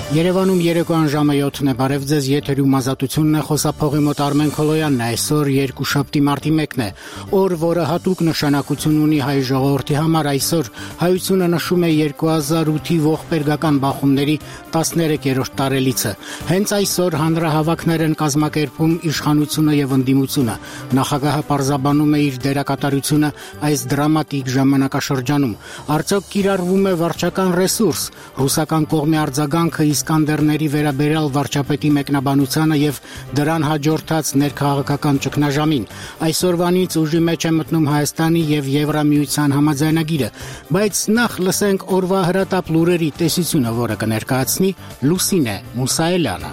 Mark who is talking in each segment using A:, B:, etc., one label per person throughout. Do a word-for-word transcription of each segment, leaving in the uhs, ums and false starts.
A: Երևանում երեկոյան ժամը յոթն է, բարև ձեզ, եթերում ազատությունն է, խոսափողի մոտ Արմեն Քոլոյանն է, այսօր երկուշաբթի մարտի մեկն է, օր, որը հատուկ նշանակություն ունի հայ ժողովրդի համար, այսօր հայությունը նշում է երկու հազար ութի ողբերգական բախումների տասներեքերորդ տարելիցը, հենց այսօր հանրահավաքներ են կազմակերպում իշխանությունը եւ ընդդիմությունը, նախագահը պարզաբանում է իր դերակատարությունը այս դրամատիկ ժամանակաշրջանում, արդյոք կիրառվում է վարչական ռեսուրս, ռուսական կողմի արձագանքը Իսկանդերների վերաբերյալ վարչապետի մեկնաբանությանը եւ դրան հաջորդած ներքաղաքական ճգնաժամին։ Այսօրվանից ուժի մեջ է մտնում Հայաստանի եւ Եվրամիության համաձայնագիրը, բայց նախ լսենք օրվա հրատապ լուրերի տեսությունը, որը կներկայացնի Լուսինե Մուսայելյանը։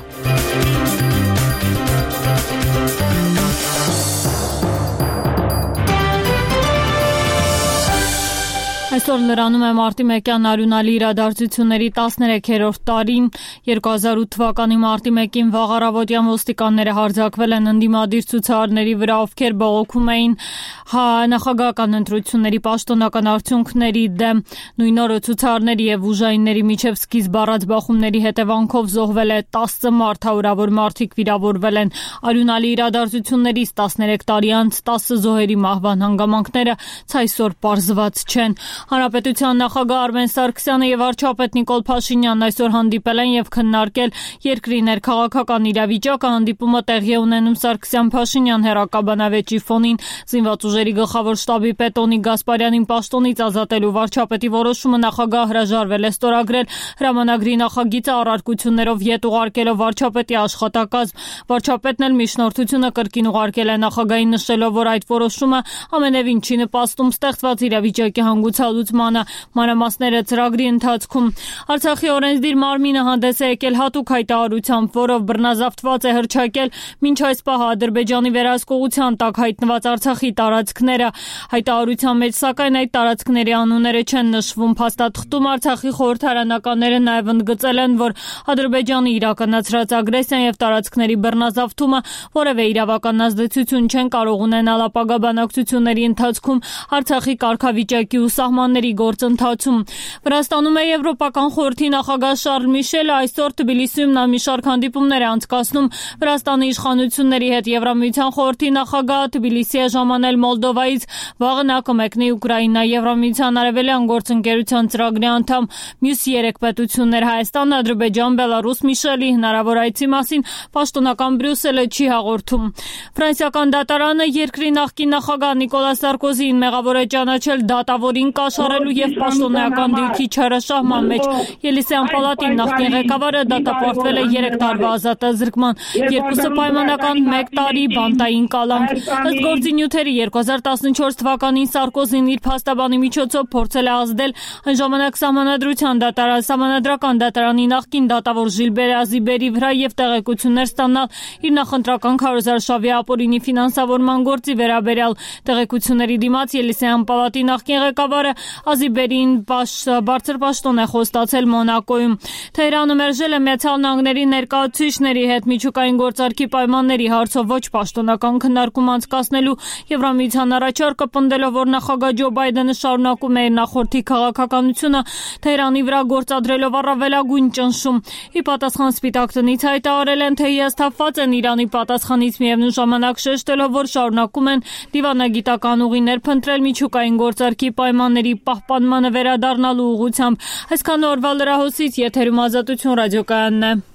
B: Այսօր լրանում է մարտի մեկյան արյունալի իրադարձությունների տասներեքերորդ տարին, երկու հազար ութ թվականի մարտի մեկին վաղ առավոտյան ոստիկանները հարձակվել են ընդդիմադիր ցուցարարների վրա, ովքեր բողոքում էին նախագահական ընտրությունների պաշտոնական արդյունքների դեմ։ Նույն օրը ցուցարարների եւ ուժայինների միջև սկիզբ առած բախումների հետևանքով զոհվել է տասը մարդ, հարյուրավոր մարդիկ վիրավորվել են։ Արյունալի իրադարձություններից տասներեք տարի անց տասը զոհերի մահվան հանգամանքները ցայսօր պարզված չեն։ Հանրապետության նախագահ Արմեն Սարգսյանը եւ վարչապետ Նիկոլ Փաշինյանն այսօր հանդիպել են եւ քննարկել երկրի ներքաղաքական իրավիճակը։ Հանդիպումը տեղի է ունենում Սարգսյան-Փաշինյան հեռակաբանավեճի ֆոնին։ Զինված ուժերի գլխավոր շտաբի պետ Օնիկ Գասպարյանին պաշտոնից ազատելու վարչապետի որոշումը նախագահը հրաժարվել է ստորագրել։ Հրամանագրի նախագիծը առարկություններով ետ ուղարկելով վարչապետի աշխատակազմ։ Վարչապետն էլ միջնորդությունը կրկին ուղարկել է նախագահին, նշելով, որ այդ որոշումը ամենևին չի նպաստում ստեղծված իրավիճակի հանգուցալուծմանը, մանրամասները ծրագրի ընթացքում։ Արցախի օրենսդիր մարմինը հանդես է եկել հատուկ հայտարարությամբ, որով բռնազավթված է հռչակել մինչ այս պահը Ադրբեջանի վերահսկողության տակ հայտնված Արցախի տարածքները։ Հայտարարության մեջ սակայն այդ տարածքների անունները չեն նշվում։ Փաստաթղթում Արցախի խորհրդարանականները նաև ընդգծել են, որ Ադրբեջանի իրականացրած ագրեսիան եւ տարածքների բռնազավթումը որևէ իրավական ազդեցություն չեն կարող ունենալ ապագա բանակցությունների ընթացքում Արցախի կարգավիճակի ու սահմանների գործընթացում։ Վրաստանում է Եվրոպական խորհրդի նախագահ Շարլ Միշելը այսօր Թբիլիսիում նա մի շարք հանդիպումներ է անցկացնում Վրաստանի իշխանությունների հետ։ Եվրամիության խորհրդի նախագահը Թբիլիսի է ժամանել Մոլդովայից, վաղը նա կմեկնի Ուկրաինա։ Եվրամիության արևելյան գործընկերության ծրագրի անդամ մյուս երեք պետություններ Հայաստան, Ադրբեջան, Բելարուս Միշելի հնարավոր այցի մասին պաշտոնական Բրյուսելը չի հաղորդում։ Ֆրանսիական դատարանը երկրի նախկին նախագահ Նիկոլա Սարկոզին մեղավոր է ճանաչել դատավորին կաշառելու եւ պաշտոնական դիրքի չարաշահման մեջ։ Ելիսեյան պալատի նախկին ղեկավարը դատապարտվել է երեք տարվա ազատազրկման, երկուսը պայմանական մեկ տարի բանտային կալանք։ Ըստ գործի նյութերի երկու հազար տասնչորս թվականին Սարկոզին իր փաստաբանի միջոցով փորձել է ազդել այն ժամանակ սահմանադրության դատարան սահմանադրական դատարանի նախկին դատավոր Ժիլբեր Ազիբերի վրա եւ տեղեկություններ ստանալ իր նախընտրական քարոզարշավի ապօրինի ֆինանսավորման գործի վերաբերյալ։ Տեղեկությունների դիմաց Ելիսեյան պալատի նախկին ղեկավարը Ազիբերին բարձր պաշտոն է խոստացել Մոնակոյում։ Թեհրանը մերժել է Միացյալ Նահանգների ներկայացուցիչների հետ միջուկային գործարքի պայմանների հարցով ոչ պաշտոնական քննարկում անցկացնելու Եվրամիության առաջարկը, պնդելով, որ նախագահ Ջո Բայդենը շարունակում է իր նախորդի քաղաքականությունը, Թեհրանի վրա գործադրելով առավելագույն ճնշում։ Ի պատասխան Սպիտակ տնից հայտարարել են, թե հիասթափված են Իրանի պատասխանից, միևնույն ժամանակ շեշտելով, որ շարունակում են դիվանագիտական ուղիներ փնտրել միջուկային գործարքի պայմանների պահպանմանը վերադառնալու ուղղությամբ։ Այսքան օրվա լրահոսից եթերում Ազատություն ռադիոկայանն է։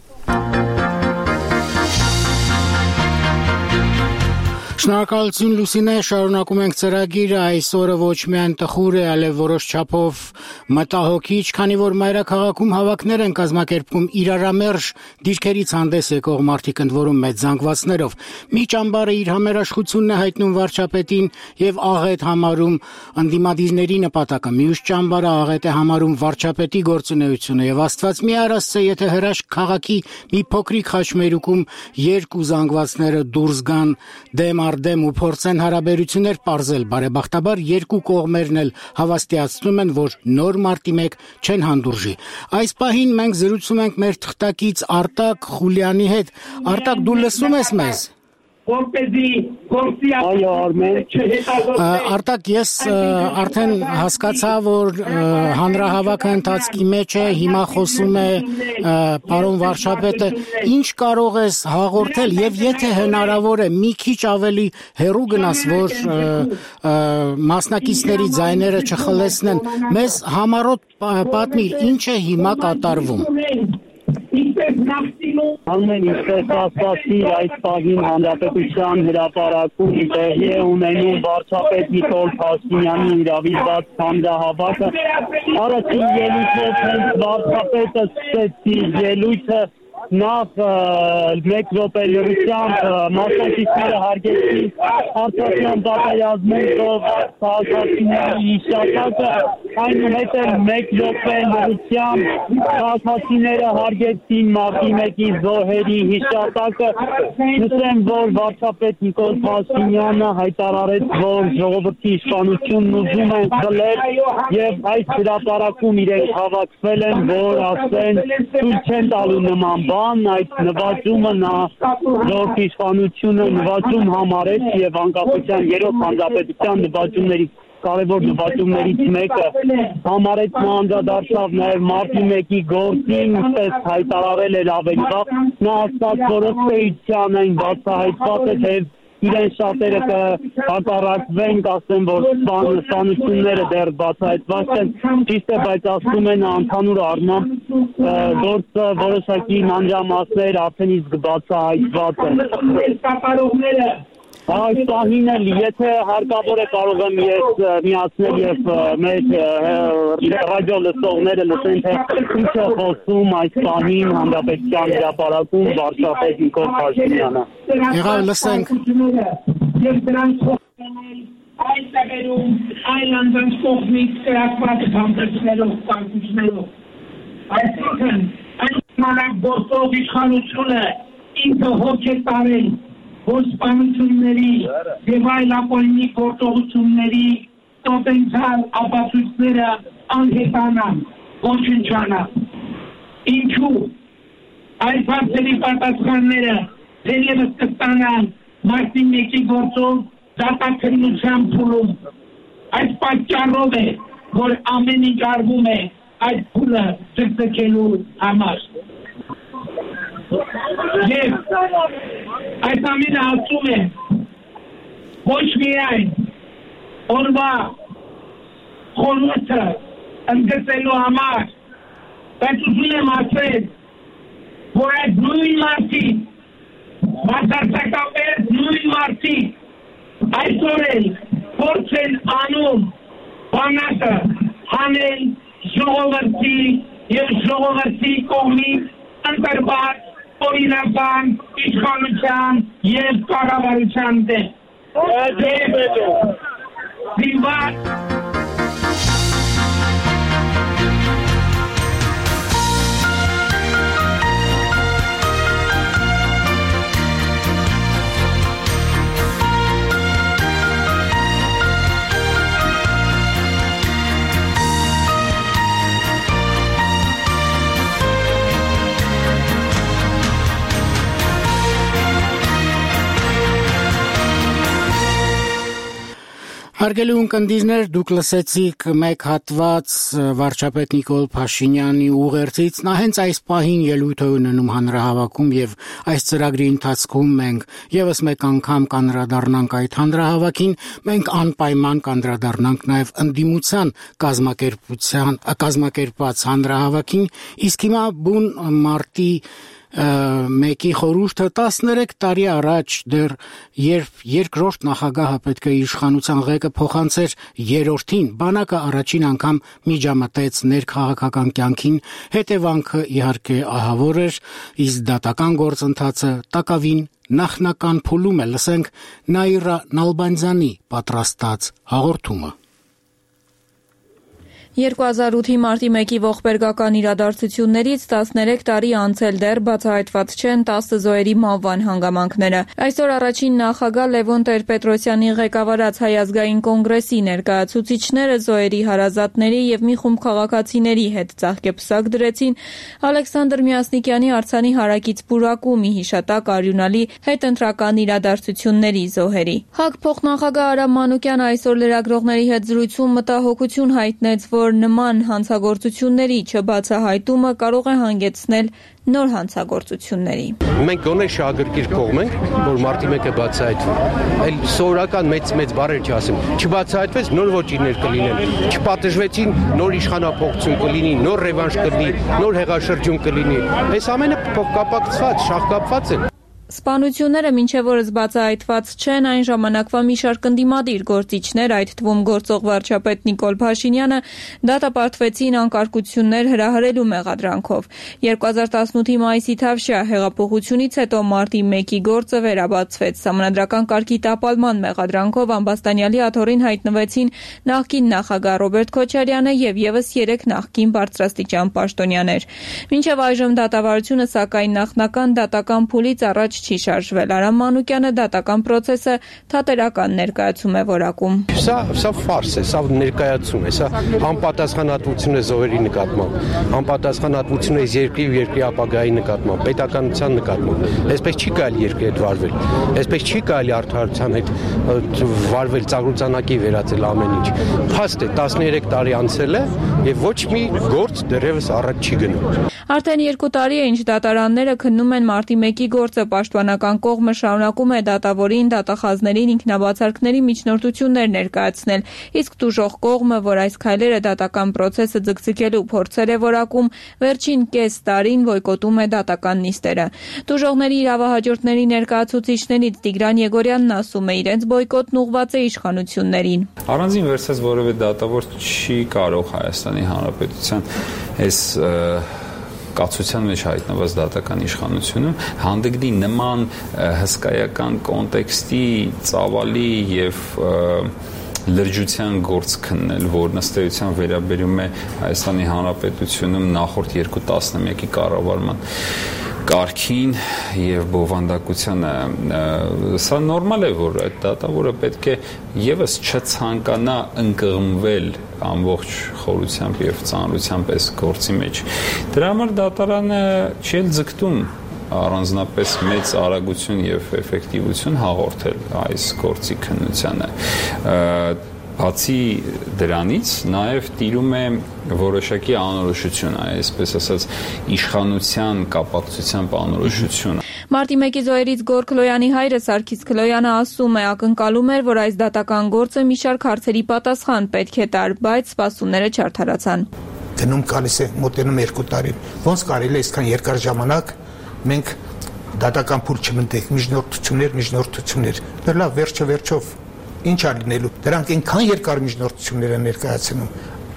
A: Շնորհակալություն Լուսինե, շարունակում ենք ծրագիրը, այս օրը ոչ միայն տխուր է, այլև որոշ չափով մտահոգիչ, քանի որ մայրաքաղաքում հավաքներ են կազմակերպում իրարամերժ դիրքերից հանդես եկող մարդիկ, ընդ որում մեծ զանգվածներով։ Մի ճամբարը իր համերաշխությունն է հայտնում վարչապետին եւ աղետ համարում ընդդիմադիրների նպատակը, մյուս ճամբարը աղետ է համարում վարչապետի գործունեությունը եւ Աստված մի արասցե, եթե հրաշք քաղաքի մի փոքրիկ խաչմերուկում երկու զանգվածները դուրս գան դեմ դեմ ու փորձեն հարաբերություններ պարզել, բարեբախտաբար երկու կողմերն էլ հավաստիացնում են, որ նոր մարտի մեկ չեն հանդուրժի։ Այս պահին մենք զրուցում ենք մեր թղթակից Արտակ Խուլյանի հետ։ Արտակ, դու լսում ես մեզ։
C: որպեսզի գործի
D: այո Արմեն
A: Արտակ ես արդեն հասկացա որ հանրահավաքը ընթացքի մեջ է հիմա խոսում է պարոն վարչապետը ինչ կարող ես հաղորդել եւ եթե հնարավոր է մի քիչ ավելի հեռու գնաս որ մասնակիցների ձայները չխլեցնեն մեզ համառոտ պատմիր ինչ է հիմա կատարվում
D: Ամեն ինչպես ասացի այս պահին հանրապետության հրապարակում տեղի է ունենում վարչապետ Նիկոլ Փաշինյանի իրավիճած հանրահավաքը առաջին ելույթով հենց վարչապետը սկսեցի ելույթը նախ մեկ րոպե լրությամբ մասնակիցները հարգեցին արտադրության պատերազմով քաղաքացիների հիշատակը այնուհետև մեկ րոպե լրությամբ քաղաքացիները հարգեցին մարտի մեկի զոհերի հիշատակը նշեմ որ վարչապետ Նիկոլ Փաշինյանը հայտարարեց որ ժողովրդի իշխանությունն ուզում են խլել եւ այս հրապարակում իրենք հավաքվել են որ ասեն ցույց չեն տալու նման բան այդ նվաճումը նա ժողովրդի իշխանությունը նվաճում համարեց եւ անկախության երրորդ հանրապետության նվաճումների կարևոր նվաճումներից մեկը համարեց նա անդրադարձավ նաեւ մարտի մեկի գործին ինչպես հայտարարել էր ավելի վաղ նա ասաց որ ըստ էության այն բացահայտված է թե իրեն շատերը կհակառակվեն, ասեն, որ սպանությունները դեռ բացահայտված են, ճիշտ է, բայց ասում են ընդհանուր առմամբ գործը որոշակի մանրամասներ արդեն իսկ բացահայտված են։ Այս պահին էլ, եթե հարկավոր է կարող եմ ես միացնել եւ մեր ռադիո լսողները լսեն, թե ինչ է խոսում այս պահին հանրապետության հրապարակում վարչապետ Նիկոլ Փաշինյանը։
A: Եղավ լսենք։
C: Եվ դրանց այս տեղերում այլ անձանց կողմից կրակված համբերություններով, կարգություններով։ Այսինքն, այս մանակ գործող իշխանությունը ինքը հոգ է տարել որ սպանությունների եւ այլ ապօրինի գործողությունների պոտենցիալ ապացույցները անհետանան, ոչնչանան։ Ինչու այս հարցերի պատասխանները դերևս կստանան մարտի մեկի գործով դատաքննության փուլում։ Այս պատճառով է, որ ամեն ինչ արվում է այդ փուլը ձգձգելու համար։ Եվ այս ամենը ասում է ոչ միայն օրվա խորհուրդը ընդգծելու համար, բայց ուզում եմ ասել, որ այդ նույն մարդիկ, բացարձակապես նույն մարդիկ այսօր էլ փորձ են անում բանակը հանել ժողովրդի եւ ժողովրդի կողմից ընտրված օրինական իշխանության եւ կառավարության դեմ։ Դիվան
A: Հարգելի ունկնդիրներ, դուք լսեցիք մեկ հատված վարչապետ Նիկոլ Փաշինյանի ուղերձից, նա հենց այս պահին ելույթ է ունենում հանրահավաքում եւ այս ծրագրի ընթացքում մենք եւս մեկ անգամ կանդրադառնանք այդ հանրահավաքին, մենք անպայման կանդրադառնանք նաեւ ընդդիմության կազմակերպության կազմակերպած հանրահավաքին, իսկ հիմա բուն մարտի մեկի խորհուրդը տասներեք տարի առաջ դեռ երբ երկրորդ նախագահը պետք է իշխանության ղեկը փոխանցեր երրորդին, բանակը առաջին անգամ միջամտեց ներքաղաքական կյանքին, հետևանքը իհարկե ահավոր էր, իսկ դատական գործընթացը տակավին նախնական փուլում է, լսենք Նաիրա Նալբանդյանի պատրաստած հաղորդումը։
B: երկու հազար ութի մարտի մեկի ողբերգական իրադարձություններից տասներեք տարի անցել դեռ բացահայտված չեն տասը զոհերի մահվան հանգամանքները։ Այսօր առաջին նախագահ Լևոն Տեր-Պետրոսյանի ղեկավարած Հայ ազգային կոնգրեսի ներկայացուցիչները զոհերի հարազատների եւ մի խումբ քաղաքացիների հետ ծաղկեպսակ դրեցին Ալեքսանդր Մյասնիկյանի արձանի հարակից պուրակում հիշատակ արյունալի հետընտրական իրադարձությունների զոհերի։ ՀԱԿ փոխնախագահ Արամ Մանուկյանը այսօր լրագրողների հետ զրույցում մտահոգություն հայտնեց, որ նման հանցագործությունների չբացահայտումը կարող է հանգեցնել նոր հանցագործությունների։
E: Մենք գոնե շահագրգիռ կողմ ենք, որ մարտի մեկը բացահայտվի։ Այլ սովորական մեծ-մեծ բառեր չասեմ։ Չբացահայտվեց, նոր ոչիններ կլինեն։ Չպատժվեցին, նոր իշխանափոխություն կլինի, նոր ռևանշ կլինի, նոր հեղաշրջում կլինի։ Այս ամենը փոխկապակցված, շահկապված են։
B: Սպանությունները մինչև օրս բացահայտված չեն, այն ժամանակվա մի շարք ընդդիմադիր գործիչներ, այդ թվում գործող վարչապետ Նիկոլ Փաշինյանը, դատապարտվեցին անկարգություններ հրահրելու մեղադրանքով։ երկու հազար տասնութի մայիսի թավշյա հեղափոխությունից հետո մարտի մեկի գործը վերաբացվեց։ Սահմանադրական կարգի տապալման մեղադրանքով ամբաստանյալի աթոռին հայտնվեցին նախկին նախագահ Ռոբերտ Քոչարյանը եւ եւս երեք նախկին բարձրաստիճան պաշտոնյաներ։ Մինչև այժմ դատավարությունը սակայն նախնական դատական փուլից առաջ չի շարժվել։ Արամ Մանուկյանը դատական process-ը թատերական ներկայացում է որակում։
E: Սա սա ֆարս է, սա ներկայացում է, սա անպատասխանատվություն է զոհերի նկատմամբ, անպատասխանատվություն է երկրի ու երկրի ապագայի նկատմամբ, պետականության նկատմամբ։ Այսպես չի կարելի երկրի հետ վարվել։ Այսպես չի կարելի արդարության հետ վարվել, ծաղրուծանակի վերածել ամեն ինչ։ Փաստ է, տասներեք տարի անցել է եւ ոչ մի գործ դեռևս առաջ չի գնում։
B: Արդեն երկու տարի է ինչ դատարանները քննում են մարտի մեկի գործը, պաշտպանական կողմը շարունակում է դատավորին, դատախազներին ինքնաբացարկների միջնորդություններ ներկայացնել, իսկ տուժող կողմը, որ այս քայլերը դատական process-ը ձգձգելու փորձեր է որակում, վերջին կես տարին բոյկոտում է դատական նիստերը։ Տուժողների իրավահաջորդների ներկայացուցիչներից Տիգրան Եգորյանն ասում է, իրենց բոյկոտն ուղղված է իշխանություններին։
F: Առանձին վերցած որևէ դատավոր չի կարող Հայաստանի Հանրապետության այս կացության մեջ հայտնված դատական իշխանությունում հանդգնի նման հսկայական կոնտեքստի ծավալի եւ լրջության գործ քննել, որ ըստ էության վերաբերում է Հայաստանի Հանրապետությունում նախորդ երկու տասնամյակի կառավարման կարգին եւ բովանդակությանը։ Սա նորմալ է, որ այդ դատավորը պետք է եւս չցանկանա ընկղմվել ամբողջ խորությամբ եւ ծանրությամբ այս գործի մեջ։ Դրա համար դատարանը չի ձգտում առանձնապես մեծ արագություն եւ էֆեկտիվություն հաղորդել այս գործի քննությանը։ Բացի դրանից նաև տիրում է որոշակի անորոշություն, այսպես ասած իշխանության կապակցությամբ անորոշություն։
B: Մարտի մեկի զոհերից Գոր Քլոյանի հայրը Սարգիս Քլոյանը ասում է, ակնկալում էր, որ այս դատական գործը մի շարք հարցերի պատասխան պետք է տար, բայց սպասումները չարդարացան։
G: Գնում գալիս է մոտենում երկու տարին։ Ոնց կարելի է այսքան երկար ժամանակ մենք դատական փուլ չմտնենք, միջնորդություններ, միջնորդություններ։ Դե լավ, վերջը վերջով ինչ է լինելու։ Դրանք այնքան երկար միջնորդություններ են ներկայացնում։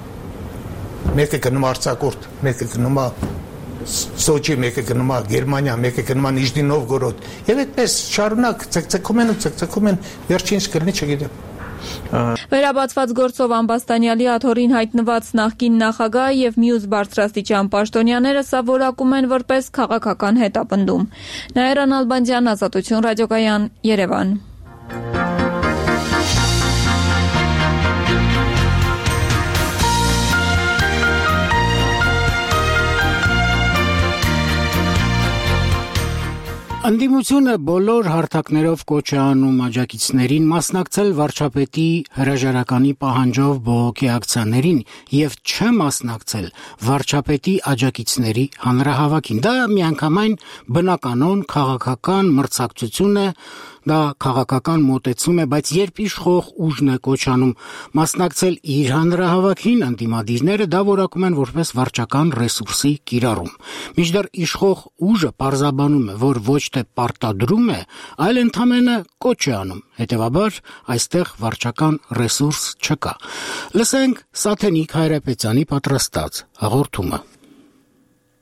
G: Մեկը գնում Արցակորդ, մեկը գնում Սոչի, մեկը գնում Գերմանիա, մեկը գնում Նիժնի Նովգորոդ։ Եվ այդպես շարունակ ցկցկում են ու ցկցկում են, վերջին ինչ կլինի չգիտեմ։
B: Վերաբացված գործով ամբաստանյալի աթոռին հայտնված նախկին նախագահ եւ մյուս բարձրաստիճան պաշտոնյաները սա որակում են որպես քաղաքական հետապնդում։ Նաիրա Նալբանդյան, Ազատություն ռադիոկայան, Երևան։
A: Ընդդիմությունը բոլոր հարթակներով կոչ է անում աջակիցներին մասնակցել վարչապետի հրաժարականի պահանջով բողոքի ակցիաներին եւ չմասնակցել վարչապետի աջակիցների հանրահավաքին։ Դա միանգամայն բնականon քաղաքական մրցակցություն է, դա քաղաքական մոտեցում է, բայց երբ իշխող ուժն է կոչ անում մասնակցել իր հանրահավաքին, ընդդիմադիրները դա որակում են որպես վարչական ռեսուրսի կիրառում։ Մինչդեռ իշխող ուժը պարզաբանում է, որ ոչ թե պարտադրում է, այլ ընդամենը կոչ է անում։ Հետևաբար այստեղ վարչական ռեսուրս չկա։ Լսենք Սաթենիկ Հայրապետյանի պատրաստած հաղորդումը։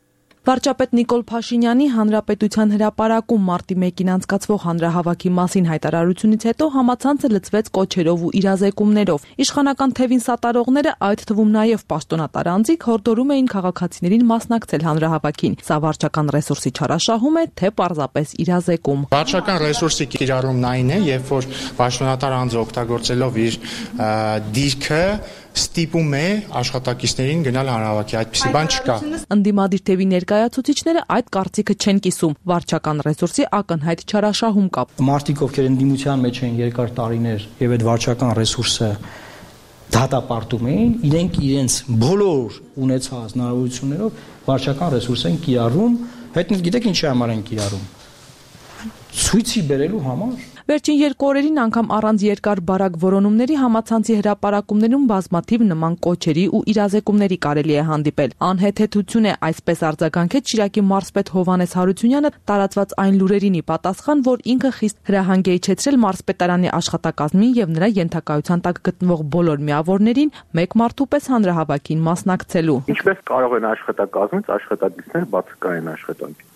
H: Վարչապետ Նիկոլ Փաշինյանի Հանրապետության հրապարակում մարտի մեկին անցկացվող հանրահավաքի մասին հայտարարությունից հետո համացանցը լցվեց կոչերով ու իրազեկումներով։ Իշխանական թևին սատարողները, այդ թվում նաև պաշտոնատար անձիկ, հորդորում էին քաղաքացիներին մասնակցել հանրահավաքին։ Սա վարչական ռեսուրսի չարաշահում է, թե պարզապես իրազեկում։
I: Վարչական ռեսուրսի կիրառումն այն է, երբ որ պաշտոնատար անձը օգտագործելով իր դիրքը ստիպում է աշխատակիցներին գնալ հանրահավաքի, այդպիսի բան չկա։
H: Ընդդիմադիր թևի ներկայացուցիչները այդ կարծիքը չեն կիսում, վարչական ռեսուրսի ակնհայտ չարաշահում կա։
J: Մարդիկ, ովքեր ընդդիմության մեջ են երկար տարիներ եւ այդ վարչական ռեսուրսը դատապարտում էին, իրենք իրենց բոլոր ունեցած հնարավորություններով վարչական ռեսուրս են կիրառում, հետո գիտեք ինչի համար են կիրառում։ Ցույցի բերելու համար։
H: Վերջին երկու օրերին անգամ առանց երկար բարակ որոնումների համացանցի հրապարակումներում բազմաթիվ նման կոչերի ու իրազեկումների կարելի է հանդիպել։ Անհեթեթություն է այսպես արձագանքեց Շիրակի մարզպետ Հովհաննես Հարությունյանը տարածված այն լուրերին ի պատասխան, որ ինքը խիստ հրահանգ է իջեցրել մարզպետարանի աշխատակազմին եւ նրա ենթակայության տակ գտնվող բոլոր միավորներին մեկ մարդու պես հանրահավաքին մասնակցելու։
K: Ինչպես կարող են աշխատակազմից աշխատակիցներ բացակայեն աշխատանքի։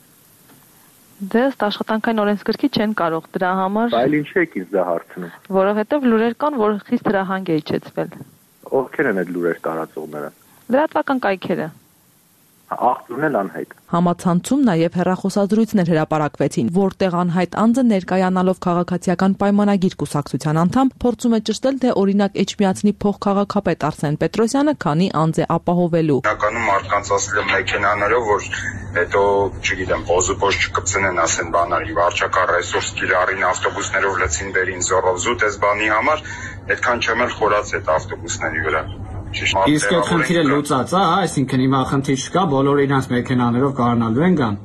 L: Դե ըստ աշխատանքային օրենսգրքի չեն կարող դրա համար։
K: Այլ ինչ եք ինձ դա հարցնում։
L: Որովհետև լուրեր կան, որ խիստ հրահանգ է իջեցվել։
K: Ովքեր են այդ լուրեր տարածողները։
L: Լրատվական կայքերը։
K: Աղբյուրն էլ անհայտ։
H: Համացանցում նաև հեռախոսազրույցներ հրապարակվեցին, որտեղ անհայտ անձը ներկայանալով քաղաքացիական պայմանագիր կուսակցության անդամ փորձում է ճշտել, թե օրինակ Էջմիածնի փոխքաղաքապետ Արսեն Պետրոսյանը քանի անձ է ապահովելու։
M: Իրականում մարդկանց ասել մեքենաներով, որ հետո, չգիտեմ, պոզուպոզ չկպցնեն, ասեն բանալի վարչական ռեսուրս կիրառին, ավտոբուսներով լցին բերին զորով զուտ, այս բանի համար այդքան չեմ էլ խորաց այդ ավտոբուսների վրա։
N: Իսկ այդ խնդիրը լուծած է, այսինքն հիմա խնդիր չկա, բոլորը իրենց մեքենաներով կարողանալու են գան։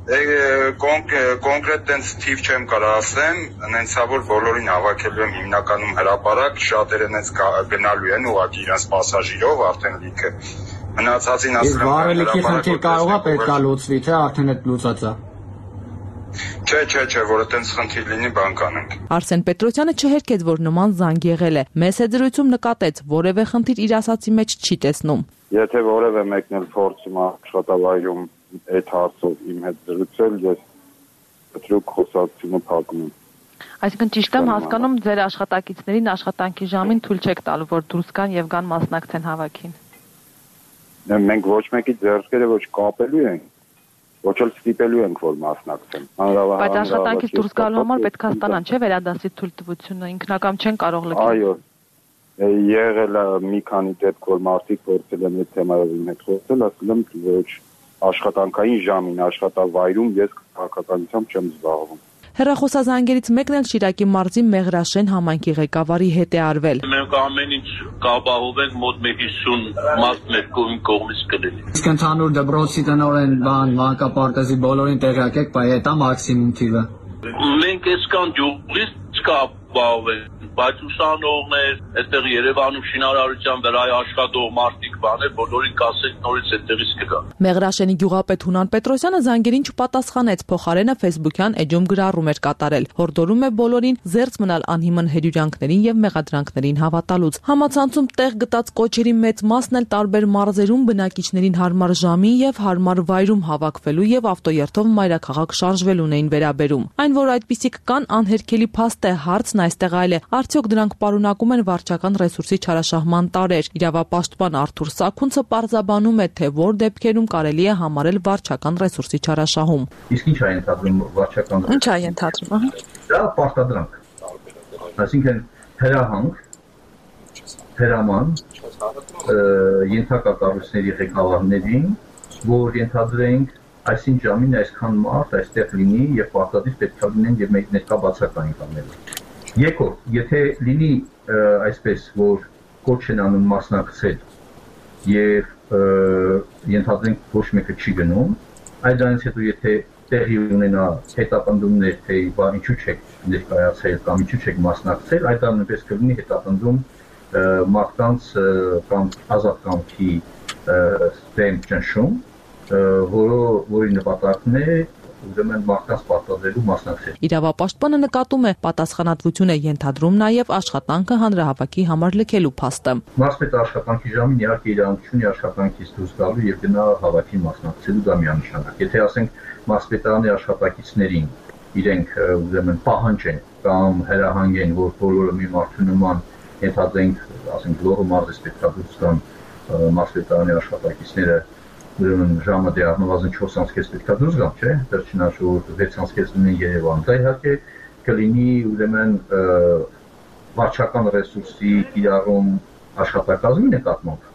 M: Կոնկրետ տենց թիվ չեմ կարող ասեմ, նենցա որ բոլորին հավաքելու եմ հիմնականում հրապարակ, շատերը նենց գնալու են ուղղակի իրենց պասաժիրով արդեն լիքը։ Մնացածին ասել եմ։
N: Իսկ վարելիքի խնդիր կարող է պետքա լուծվի, թե արդեն այդ լուծած է։
M: Չէ, չէ, չէ, որ այդպես խնդիր լինի բան կանենք։
H: Արսեն Պետրոսյանը չհերքեց, որ նման զանգ եղել է։ Մեծ հետզրույցում նկատեց, որևէ խնդիր իր ասացի մեջ չի տեսնում։
K: Եթե որևէ մեկն էլ փորձում է աշխատավայրում այդ հարցով իմ հետ զրուցել, ես դրուկ խոսակցությունը փակում եմ։
L: Այսինքն ճիշտ եմ հասկանում, ձեր աշխատակիցներին աշխատանքի ժամին թույլ չեք տալու, որ դուրս գան եւ գան մասնակցեն հավաքին։
K: Մենք ոչ մեկի ձեռքերը ոչ կապելու ենք, ոչ էլ ստիպելու ենք, որ մասնակցեն։
L: Բայց աշխատանքից դուրս գալու համար պետք է ստանան, չէ՞, վերադասի թույլտվությունը, ինքնակամ չեն կարող լքել։
K: Այո։ Եղել է մի քանի դեպք, որ մարդիկ փորձել են այդ թեմայով իմ հետ խոսել, ասել եմ, ոչ աշխատանքային ժամին, աշխատավայրում ես քաղաքականությամբ չեմ զբաղվում։
H: Հեռախոսազանգերից մեկն էլ Շիրակի մարզի Մեղրաշեն համայնքի ղեկավարի հետ է արվել։
O: Մենք ամեն ինչ կապահովենք մոտ մեկ հիսուն մարդ մեր կողմից կլինի։
N: Իսկ ընդհանուր դպրոցի տնօրեն բան մանկապարտեզի բոլորին տեղյակ եք, բայ դա մաքսիմում թիվը։
O: Մենք այսքան ջուղից կապահովենք, բայց ուսանողներ, այստեղ Երևանում շինարարության վրա աշխատող մարդիկ բաներ, բոլորին կասենք նորից այդտեղից կգա։
H: Մեղրաշենի գյուղապետ Հունան Պետրոսյանը զանգերին չպատասխանեց, փոխարենը Facebook-յան էջում գրառում էր կատարել։ Հորդորում է բոլորին զերծ մնալ անհիմն հերյուրանքներին եւ մեղադրանքներին հավատալուց։ Համացանցում տեղ գտած կոչերի մեծ մասն էլ տարբեր մարզերում բնակիչներին հարմար ժամին եւ հարմար վայրում հավաքվելու եւ ավտոերթով մայրաքաղաք շարժվելուն էին վերաբերում։ Այն, որ այդպիսիք կան, անհերքելի փաստ է, հարցն այստեղ այլ է։ Արդյոք դրանք պարունակում են վարչական ռեսուրսի չարաշահման տարեր։ Իրավապաշտպան Արթուր Սաքունցը պարզաբանում է, թե որ դեպքերում կարելի է համարել վարչական ռեսուրսի չարաշահում։
P: Իսկ ինչ է ենթադրում վարչական։
L: Ինչ է ենթադրում, ահա։
P: Դա պարտադրանք։ Այսինքն հրահանգ, հրաման ենթակա կառույցների ղեկավարներին, որ ենթադրենք այսին ժամին այսքան մարդ այստեղ լինի եւ պարտադիր պետք է լինեն եւ մեկ ներկա բացակային կանելու։ Երկրորդ, եթե լինի այսպես, որ կոչ են անում մասնակցել եւ ենթադրենք ոչ մեկը չի գնում, այդ դրանից հետո եթե տեղի ունենա հետապնդումներ, թե բա ինչու չեք ներկայացել կամ ինչու չեք մասնակցել, այդ նույնպես կլինի հետապնդում մարդկանց կամ ազատ կամքի դեմ ճնշում, որը որի նպատակն է ուրեմն մարդկանց պարտադրելու մասնակցել։
H: Իրավապաշտպանը նկատում է պատասխանատվություն է ենթադրում նաև աշխատանքը հանրահավաքի համար լքելու փաստը։
P: Մասնետ աշխատանքի ժամին իհարկե իրանություն աշխատանքից դուրս գալու եւ գնա հավաքին մասնակցելու դա միանշանակ։ Եթե ասենք մասպետարանի աշխատակիցներին իրենք ուրեմն պահանջեն կամ հրահանգեն, որ բոլորը մի մարդու նման ենթադրենք, ասենք լոռու մարզից պետք է դուրս գան մասպետարանի աշխատակիցները, ուրեմն ժամը դե առնվազն չորս ամսից պետք է դուրս գան, չէ՞, վերջնաշուտ վեց ամսից լինեն Երևան։ Դա իհարկե կլինի ուրեմն վարչական ռեսուրսի կիրառում աշխատակազմի նկատմամբ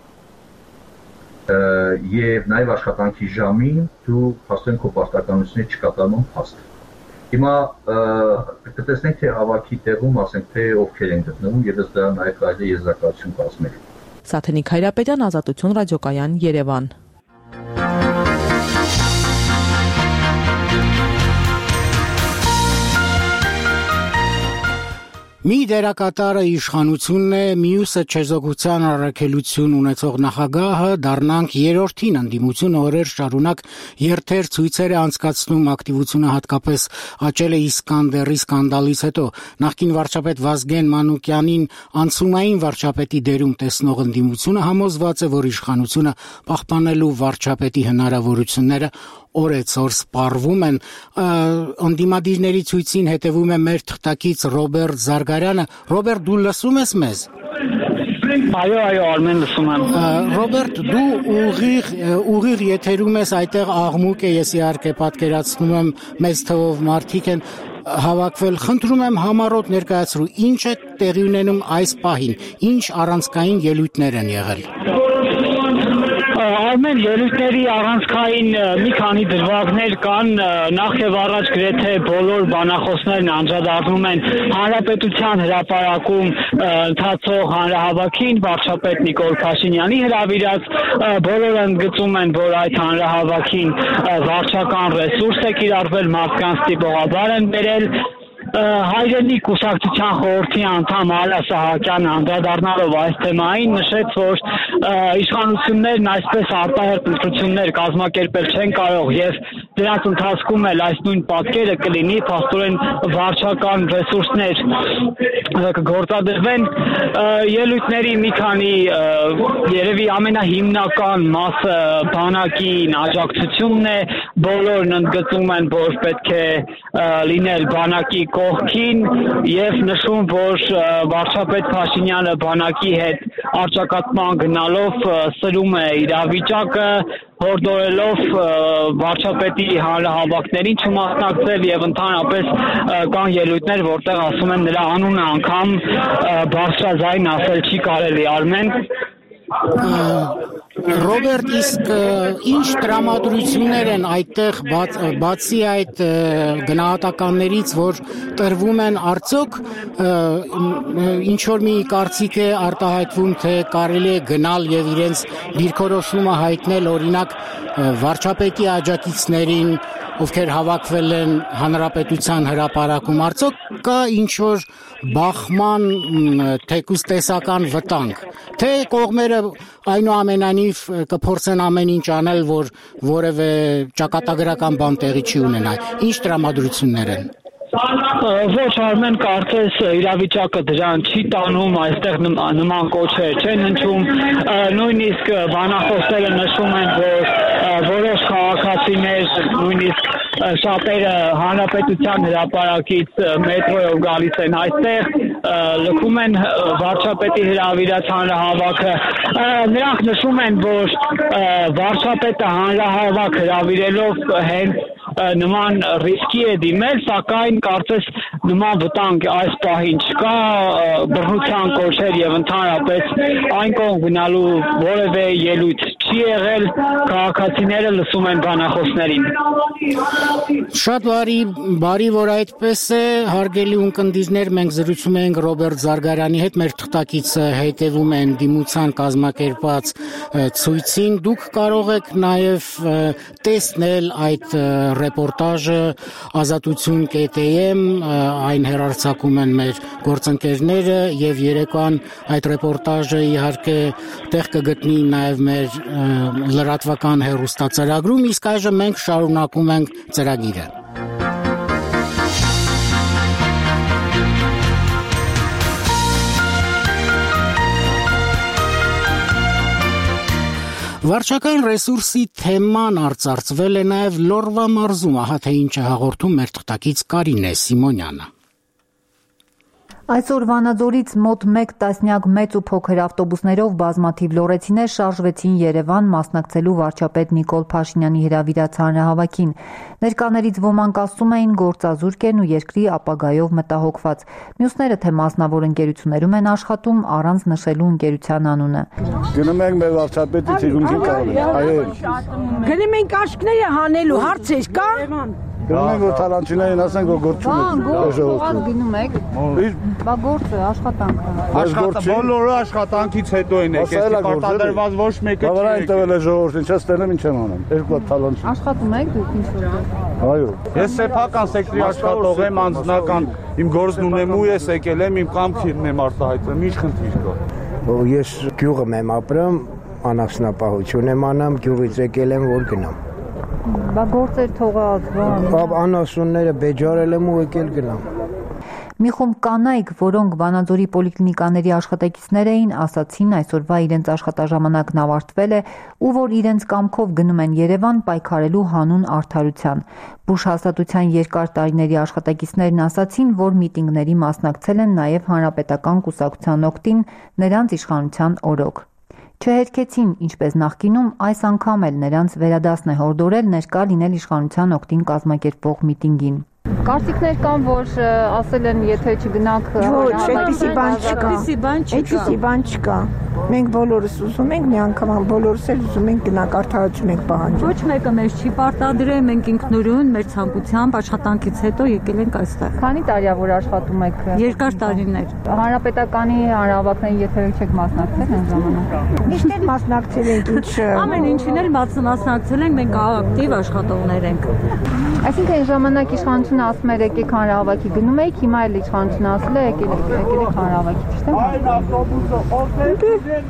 P: եւ նաեւ աշխատանքի ժամին դու հաստատ քո պարտականությունները չկատարում փաստ։ Հիմա կտեսնենք թե հավաքի տեղում, ասենք թե ովքեր են գտնվում եւ դա նաեւ կարելի է եզրակացություն կազմել։
H: Սաթենիկ Հայրապետյան, Ազատություն ռադիոկայան, Երևան։
A: Մի դերակատարը իշխանությունն է, մյուսը չեզոքության առաքելություն ունեցող նախագահը, դառնանք երրորդին ընդդիմությունը օրեր շարունակ երթեր ցույցեր է անցկացնում, ակտիվությունը հատկապես աճել է Իսկանդերի սկանդալից հետո։ Նախկին վարչապետ Վազգեն Մանուկյանին անցումային վարչապետի դերում տեսնող ընդդիմությունը համոզված է, որ իշխանությունը պահպանելու վարչապետի հնարավորությունները օրեցօր սպառվում են։ Ընդդիմադիրների ցույցին հետևում է մեր թղթակից Ռոբերտ Զարգարյանը։ Ռոբերտ, դու լսում ես մեզ։
Q: Այո, այո, Արմեն, լսում եմ։
A: Ռոբերտ, դու ուղիղ ուղիղ եթերում ես, այդտեղ աղմուկ է, ես իհարկե պատկերացնում եմ, մեծ թվով մարդիկ են հավաքվել։ Խնդրում եմ համառոտ ներկայացրու, ինչ է տեղի ունենում այս պահին, ինչ առանցքային ելույթներ են եղել։
Q: Արմեն, ելույթների առանցքային մի քանի դրվագներ կան, նախ եւ առաջ գրեթե բոլոր բանախոսներն անդրադառնում են Հանրապետության հրապարակում ընթացող հանրահավաքին, վարչապետ Նիկոլ Փաշինյանի հրավիրած, բոլորը ընդգծում են, որ այդ հանրահավաքին վարչական ռեսուրս է կիրառվել, մարդկանց տիպողաբար են բերել։ Հայրենի կուսակցության խորհրդի անդամ Արա Սահակյանը անդրադառնալով այս թեմային նշեց, որ իշխանություններն այսպես արտահերթ ընտրություններ կազմակերպել չեն կարող եւ դրանց ընթացքում էլ այս նույն պատկերը կլինի, փաստորեն վարչական ռեսուրսներ կգործադրվեն։ Ելույթների մի քանի երևի ամենահիմնական մասը բանակին աջակցությունն է, բոլորն ընդգծում են, որ պետք է լինել բանակի կողքին եւ նշում, որ վարչապետ Փաշինյանը բանակի հետ արճակատման գնալով սրում է իրավիճակը, հորդորելով վարչապետի հանրահավաքներին չմասնակցել եւ ընդհանրապես կան ելույթներ, որտեղ ասում են նրա անունը անգամ բարձրաձայն ասել չի կարելի, Արմեն։
A: Ռոբերտ, իսկ ինչ տրամադրություններ են այդտեղ բացի այդ գնահատականներից, որ տրվում են, արդյոք ինչ որ մի կարծիք է արտահայտվում, թե կարելի է գնալ եւ իրենց դիրքորոշումը հայտնել, օրինակ վարչապետի աջակիցներին, ովքեր հավաքվել են հանրապետության հրապարակում, արդյոք կա ինչ որ բախման թեկուզ տեսական վտանգ, թե կողմերը այնուամենայնիվ կփորձեն ամեն ինչ անել, որ որևէ ճակատագրական բան տեղի չի ունենա։ Ինչ տրամադրություններ են։
Q: Ոչ, Արմեն, կարծես իրավիճակը դրան չի տանում, այստեղ նման կոչեր չեն հնչում, նույնիսկ բանախոսները նշում են, որ որոշ քաղաքացիներ, նույնիսկ շատերը հանրապետության հրապարակից մետրոյով գալիս են այստեղ, լքում են վարչապետի հրավիրած հանրահավաքը։ Նրանք նշում են, որ վարչապետը հանրահավաք հրավիրելով հենց նման ռիսկի է դիմել, սակայն կարծես նման վտանգ այս պահին չկա, բռնության կոչեր եւ ընդհանրապես այն կողմ գնալու որևէ ելույթ չի եղել, քաղաքացիները լսում են բանախոսներին։
A: Շատ բարի, բարի որ այդպես է, հարգելի ունկնդիրներ, մենք զրուցում ենք Ռոբերտ Զարգարյանի հետ, մեր թղթակիցը հետևում են դիմության կազմակերպած ցույցին, դուք կարող եք նաեւ տեսնել այդ ռեպորտաժը ազատություն կետ էմ, այն հեռարձակում են մեր գործընկերները եւ երեկոյան այդ ռեպորտաժը իհարկե տեղ կգտնի նաեւ մեր լրատվական հեռուստացարագրում, իսկ այժմ մենք շարունակում ենք ծրագիրը։ Վարչական ռեսուրսի թեման արծարծվել է նաև Լոռվա մարզում, ահա թե ինչ է հաղորդում մեր թղթակից Կարինե Սիմոնյանը։
R: Այսօր Վանաձորից մոտ մեկ տասնյակ մեծ ու փոքր ավտոբուսներով բազմաթիվ լոռեցիներ շարժվեցին Երևան մասնակցելու վարչապետ Նիկոլ Փաշինյանի հրավիրած հանրահավաքին։ Ներկաներից ոմանք ասում էին գործազուրկ են ու երկրի ապագայով մտահոգված։ Մյուսները թե մասնավոր ընկերություններում են աշխատում առանց նշելու ընկերության անունը։
S: Գնում ենք մեր վարչապետի ցիրունքին կարել։
T: Գնում ենք աշկները հանելու հարցեր կա։
S: Գնում ենք որ թալանչիներին ասենք որ գործ չունենք։
R: Գնում եք։ Բա գործը աշխատանքը։
S: Աշխատը
I: բոլորը աշխատանքից հետո են եկել, պարտադրված ոչ մեկը չի։
S: Բավարար այն տվել է ժողովրդին, չես տենեմ ինչ եմ անում։ Երկու հատ թալանչի։
R: Աշխատում եք դուք ինչ որ։
S: Այո։
I: Ես սեփական սեկտորի աշխատող եմ, անձնական իմ գործն ունեմ ու ես եկել եմ իմ կամքին եմ արտահայտում, ինչ խնդիր կա։
U: Ես գյուղում եմ ապրում, անասնապահություն եմ անում, գյուղից եկել եմ որ գնամ։
R: Բա գործեր թողած, բան։
U: Բաբ անասունները բեջարել եմ ու եկել գնամ։
R: Մի խումբ կանայք, որոնք Վանաձորի պոլիկլինիկաների աշխատակիցներ էին, ասացին այսօրվա իրենց աշխատաժամանակն ավարտվել է ու որ իրենց կամքով գնում են Երևան պայքարելու հանուն արդարության։ Բուժ հաստատության երկար տարիների աշխատակիցներն ասացին, որ միտինգների մասնակցել են նաև հանրապետական կուսակցության օգտին նրանց իշխանության օրոք։ Չհերքեցին, ինչպես նախկինում, այս անգամ էլ նրանց վերադասն է հորդորել ներկա լինել իշխանության օգտին կազմակերպվող միտինգին։ Կարծիքներ կան, որ ասել են, եթե չգնաք
T: ոչ, այդպիսի բան չկա։ Այդպիսի բան չկա։ Մենք բոլորս ուզում ենք, մի անգամ բոլորս էլ ուզում ենք գնանք արդարություն ենք պահանջում։
V: Ոչ մեկը մեզ չի պարտադրել, մենք ինքնուրույն մեր ցանկությամբ աշխատանքից հետո եկել ենք այստեղ։
R: Քանի տարի է որ աշխատում եք։
V: Երկար տարիներ։
R: Հանրապետականի հանրահավաքների եթե չեք մասնակցել այն ժամանակ։
T: Միշտ էլ մասնակցել ենք, ինչ
V: ամեն ինչին էլ մասնակցել ենք, մենք ակտիվ աշխատողներ ենք։
R: Այսինքն ժամանակ իշխանությունը ասում էր եկեք հանրահավաքի գնում եք, հիմա էլ իշխանությունը ասել է եկել եք եկեք հանրահավաքի, ճիշտ է։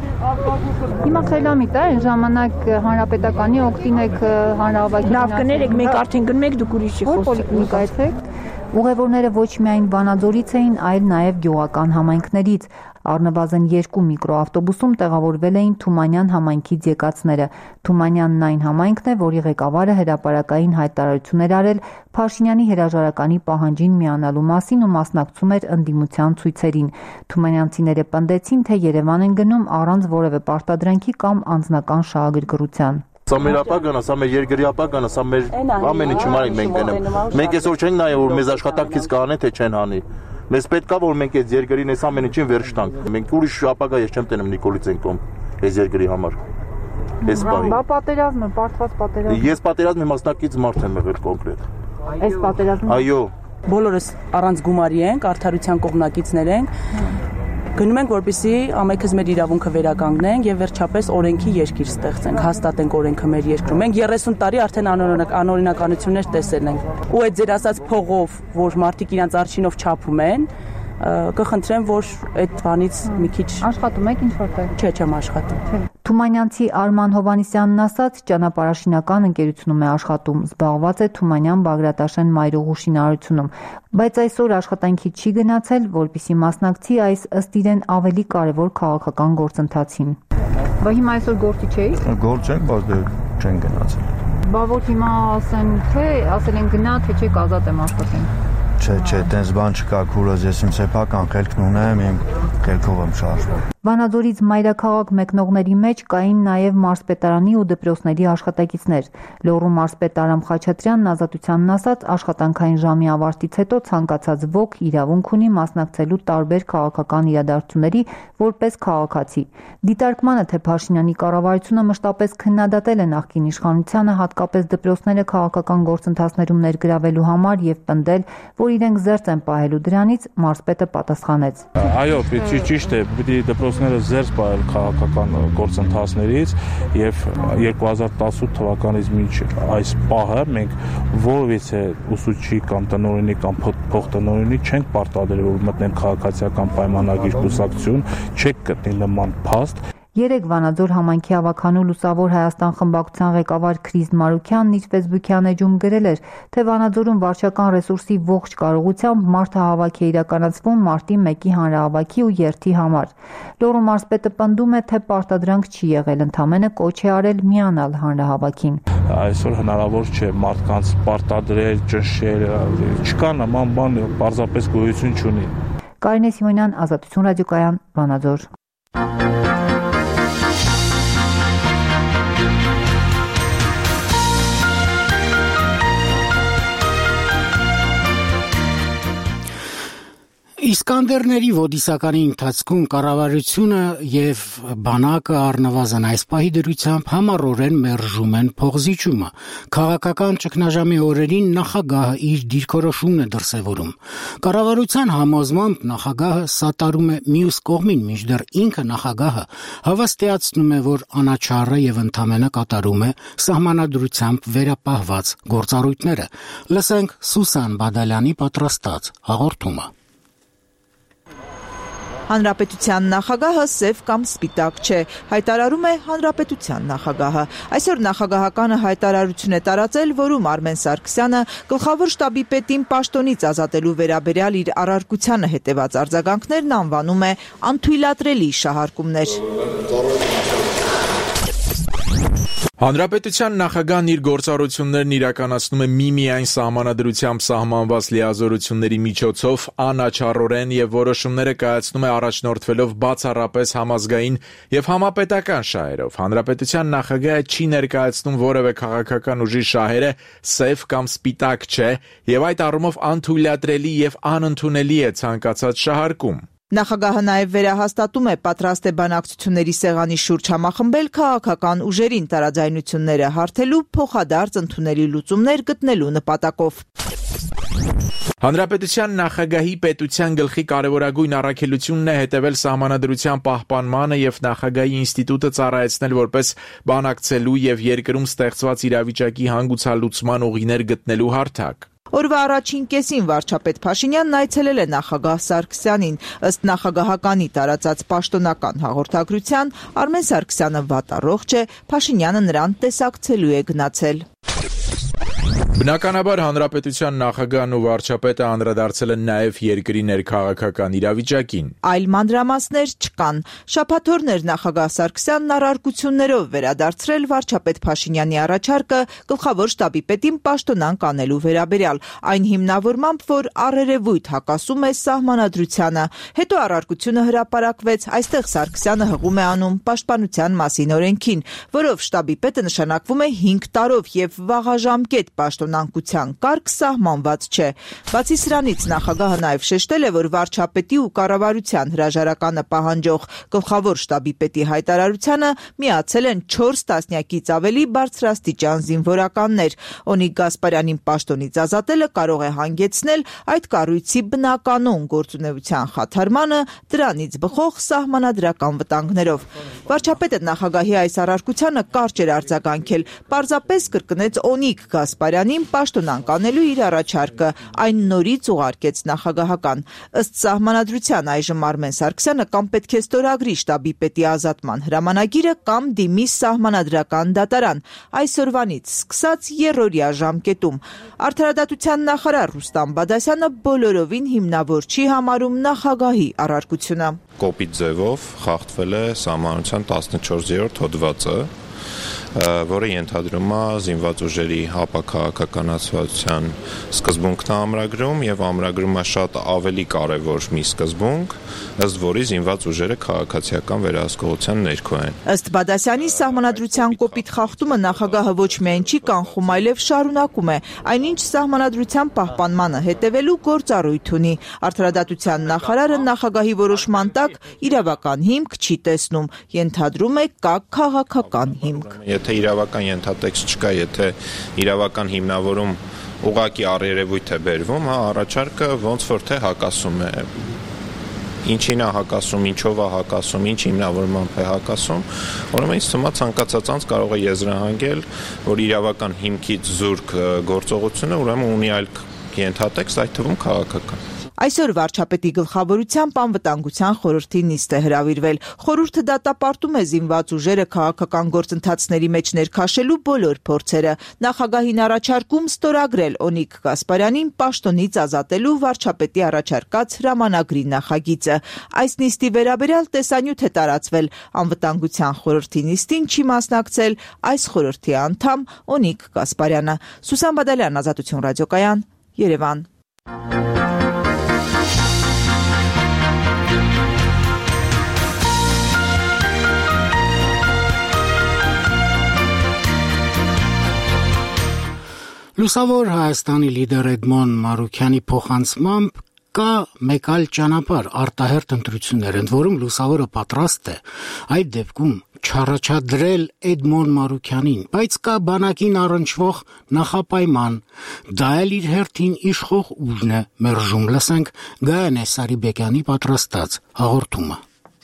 R: Հիմա խելամիտ է, այն ժամանակ հանրապետականի օգտին եք հանրահավաքի։
T: Լավ կներեք, մենք արդեն գնում ենք, դուք ուրիշի
R: խոսք եք։ Ուղևորները ոչ միայն Վանաձորից էին, այլ նաև գյուղական համայնքներից։ Առնվազն երկու միկրոավտոբուսում տեղավորվել էին Թումանյան համայնքից եկածները։ Թումանյանն այն համայնքն է, որի ղեկավարը հրապարակային հայտարարություն էր արել Փաշինյանի հրաժարականի պահանջին միանալու մասին ու մասնակցում էր ընդդիմության ցույցերին։ Թումանյանցիները պնդեցին, թե Երևան են գնում առանց որևէ պարտադրանքի կամ անձնական շահագրգռության։
W: Սա մեր ապագան է, սա մեր երկրի ապագան է, սա մեր ամեն ինչի մարին մենք գնեմ։ Մենք այսօր չենք նայ որ մեզ աշխատանքից կանեն թե չեն հանի։ Մեզ պետք է որ մենք այս երկրին այս ամեն ինչին վերջ տանք։ Մենք ուրիշ ապագա ես չեմ տենում Նիկոլից են կողմ այս երկրի համար։ Այս բանի։
R: Բա պատերազմը, պարտված պատերազմ։
W: Ես պատերազմի մասնակից մարդ եմ եղել կոնկրետ։
R: Այս պատերազմը։
W: Այո։
X: Բոլորս առանց գումարի ենք, արդարության կողմնակիցներ ենք։ Գնում ենք, որպեսզի ամենքս մեր իրավունքը վերականգնենք եւ վերջապես օրենքի երկիր ստեղծենք, հաստատենք օրենքը մեր երկրում։ Մենք երեսուն տարի արդեն անօրինականություններ տեսել ենք։ Ու այդ ձեր ասած փողով, որ մարդիկ իրանց արշինով չափում են, կխնդրեմ, որ այդ բանից մի քիչ
R: աշխատում եք ինչ որտեղ։
X: Չէ, չեմ աշխատում։
R: Թումանյանցի Արման Հովանեսյանն ասաց, ճանապարհաշինական ընկերությունում է աշխատում, զբաղված է Թումանյան Բագրատաշեն մայրուղու շինարարությունում, բայց այսօր աշխատանքի չի գնացել, որպեսզի մասնակցի այս ըստ իրեն ավելի կարևոր քաղաքական գործընթացին։ Բա հիմա այսօր գործի չէի։
S: Գործ ենք, բայց դե չեն գնացել։
R: Բա որ հիմա ասեն, թե ասել են գնա, թե չեք ազատ եմ աշխատեն։
S: Չէ, չէ, տենց բան չկա, քուրոզ, ես իմ սեփական խելքն ունեմ, իմ խելքով եմ շարժվում։
R: Վանաձորից մայրաքաղաք մեկնողների մեջ կային նաև մարզպետարանի ու դպրոցների աշխատակիցներ։ Լոռու մարզպետ Արամ Խաչատրյանն ազատությանն ասաց, աշխատանքային ժամի ավարտից հետո ցանկացած ոք իրավունք ունի մասնակցելու տարբեր քաղաքական իրադարձությունների որպես քաղաքացի։ Դիտարկմանը, թե Փաշինյանի կառավարությունը մշտապես քննադատել է նախկին իշխանությանը, հատկապես դպրոցները քաղաքական գործընթացներում ներգրավելու համար եւ պնդել, որ իրենք զերծ են պահելու դրանից, մարզպետը պատասխանեց։
I: Այո, ճիշտ է, պիտի դպրոցները զերծ պահել քաղաքական գործընթացներից եւ երկու հազար տասութ թվականից մինչ այս պահը մենք որևիցե ուսուցչի կամ տնօրենի կամ փոխտնօրենի չենք պարտադրել որ մտնեն քաղաքացիական պայմանագիր կուսակցություն, չեք գտնի նման փաստ։
R: Երեկ Վանաձոր համայնքի ավականու Լուսավոր Հայաստան խմբակցության ղեկավար Քրիս Մարուքյանն իր ֆեյսբուքյան էջում գրել էր, թե Վանաձորում վարչական ռեսուրսի ողջ կարողությամբ մարդահավաք է իրականացվում մարտի մեկի հանրահավաքի ու երթի համար։ Լոռու մարզպետը պնդում է, թե պարտադրանք չի եղել, ընդամենը կոչ է արել միանալ հանրահավաքին։
I: Այսօր հնարավոր չէ մարդկանց պարտադրել, ճնշել, չկա նման բան, պարզապես գոյություն չունի։
R: Կարինե Սիմոնյան, Ազատություն ռադիոկայան, Վանաձոր։
A: Իսկանդերների ոդիսականի ընթացքում կառավարությունը եւ բանակը առնվազն այս պահի դրությամբ համառորեն մերժում են փողզիջումը։ Քաղաքական ճգնաժամի օրերին նախագահը իր դիրքորոշումն է դրսևորում։ Կառավարության համոզմամբ նախագահը սատարում է մյուս կողմին, մինչդեռ ինքը նախագահը հավաստիացնում է, որ անաչառը եւ ընդամենը կատարում է սահմանադրությամբ վերապահված գործառույթները։ Լսենք Սուսան Բադալյանի պատրաստած հաղորդումը։
C: Հանրապետության նախագահը սև կամ սպիտակ չէ, հայտարարում է հանրապետության նախագահը։ Այսօր նախագահականը հայտարարություն է տարածել, որում Արմեն Սարգսյանը գլխավոր շտաբի պետին պաշտոնից ազատելու վերաբերյալ իր առարկությանը հետևած արձագանքներն անվանում է անթույլատրելի շահարկումներ։
D: Հանրապետության նախագահն իր գործառույթներն իրականացնում է միմիայն սահմանադրությամբ սահմանված լիազորությունների միջոցով, անաչառորեն եւ որոշումները կայացնում է առաջնորդվելով բացառապես համազգային եւ համապետական շահերով։ Հանրապետության նախագահը չի ներկայացնում որևէ քաղաքական ուժի շահերը սև կամ սպիտակ չէ եւ այդ առումով անթույլատրելի եւ անընդունելի է ցանկացած շահարկում։
C: Նախագահը նաև վերահաստատում է պատրաստ է բանակցությունների սեղանի շուրջ համախմբել քաղաքական ուժերին տարաձայնությունները հարթելու, փոխադարձ ընդունելի լուծումներ գտնելու նպատակով։
D: Հանրապետության նախագահի պետության գլխի կարևորագույն առաքելությունն է հետևել սահմանադրության պահպանմանը եւ նախագահի ինստիտուտը ծառայեցնել որպես բանակցելու եւ երկրում ստեղծված իրավիճակի հանգուցալուծման ուղիներ գտնելու հարթակ։
C: Օրվա առաջին կեսին վարչապետ Փաշինյանն այցելել է նախագահ Սարգսյանին։ Ըստ նախագահականի տարածած պաշտոնական հաղորդագրության Արմեն Սարգսյանը վատառողջ է, Փաշինյանը նրան տեսակցելու է գնացել։
D: Բնականաբար հանրապետության նախագահն ու վարչապետը անդրադարձել են նաև երկրի ներքաղաքական իրավիճակին։
C: Այլ մանրամասներ չկան։ Շաբաթօրն էր նախագահ Սարգսյանն առարկություններով վերադարձրել վարչապետ Փաշինյանի առաջարկը գլխավոր շտաբի պետին պաշտոնանկ անելու վերաբերյալ, այն հիմնավորմամբ, որ առերևույթ հակասում է սահմանադրությանը։ Հետո առարկությունը հրապարակվեց, այստեղ Սարգսյանը հղում է անում պաշտպանության մասին օրենքին, որով շտաբի պետը նշանակվում է հինգ տարով եւ վաղաժամկետ պաշտոնանկության կարգ սահմանված չէ։ Բացի սրանից նախագահը նաև շեշտել է, որ վարչապետի ու կառավարության հրաժարականը պահանջող գլխավոր շտաբի պետի հայտարարությանը միացել են չորս տասնյակից ավելի բարձրաստիճան զինվորականներ։ Օնիկ Գասպարյանին պաշտոնից ազատելը կարող է հանգեցնել այդ կառույցի բնականոն գործունեության խաթարմանը, դրանից բխող սահմանադրական վտանգներով։ Վարչապետը նախագահի այս առարկությանը կարճ էր արձագանքել, պարզապես կրկնեց Օնիկ Գասպարյանին պաշտոնանկ անելու իր առաջարկը, այն նորից ուղարկեց նախագահական։ Ըստ սահմանադրության այժմ Արմեն Սարգսյանը կամ պետք է ստորագրի շտաբի պետի ազատման հրամանագիրը կամ դիմի սահմանադրական դատարան, այսօրվանից սկսած երրորդյա ժամկետում։ Արդարադատության նախարար Ռուստամ Բադասյանը բոլորովին հիմնավոր չի համարում նախագահի առարկությունը։
E: Կոպիտ ձևով խախտվել է սահմանադրության տասնչորսերորդ հոդվածը, որը ենթադրում է զինված ուժերի ապաքաղաքականացվածության սկզբունքն ամրագրում եւ ամրագրում է շատ ավելի կարեւոր մի սկզբունք, ըստ որի զինված ուժերը քաղաքացիական վերահսկողության ներքո են։
C: Ըստ Բադասյանի սահմանադրության կոպիտ խախտումը նախագահը ոչ միայն չի կանխում, այլև շարունակում է, այնինչ սահմանադրության պահպանմանը հետևելու գործառույթ ունի։ Արդարադատության նախարարը նախագահի որոշման տակ իրավական հիմք չի տեսնում, ենթադրում է կա քաղաքական հիմք։
E: Եթե իրավական ենթատեքստ չկա, եթե իրավական հիմնավորում ուղղակի առերևույթ է բերվում, հա, առաջարկը ոնց որ թե հակասում է։ Ինչին է հակասում, ինչով է հակասում, ինչ հիմնավորմամբ է հակասում, ուրեմն ինձ թվում է ցանկացած անձ կարող է եզրահանգել, որ իրավական հիմքից զուրկ գործողությունը ուրեմն ունի այլ ենթատեքստ, այդ թվում քաղաքական։
C: Այսօր վարչապետի գլխավորությամբ անվտանգության խորհրդի նիստ է հրավիրվել։ Խորհուրդը դատապարտում է զինված ուժերը քաղաքական գործընթացների մեջ ներքաշելու բոլոր փորձերը։ Նախագահին առաջարկում ստորագրել Օնիկ Գասպարյանին պաշտոնից ազատելու վարչապետի առաջարկած հրամանագրի նախագիծը։ Այս նիստի վերաբերյալ տեսանյութ է տարածվել։ Անվտանգության խորհրդի նիստին չի մասնակցել այս խորհրդի անդամ Օնիկ Գասպարյանը։ Սուսան Բադալյան, Ազատություն ռադիոկայան, Երևան։
A: Լուսավոր Հայաստանի լիդեր Էդմոն Մարուքյանի փոխանցմամբ կա մեկ այլ ճանապարհ արտահերթ ընտրություններ, ընդ որում Լուսավորը պատրաստ է այդ դեպքում չառաջադրել Էդմոն Մարուքյանին, բայց կա բանակին առնչվող նախապայման, դա էլ իր հերթին իշխող ուժն է մերժում։ Լսենք Գայանե Սարիբեկյանի պատրաստած հաղորդումը։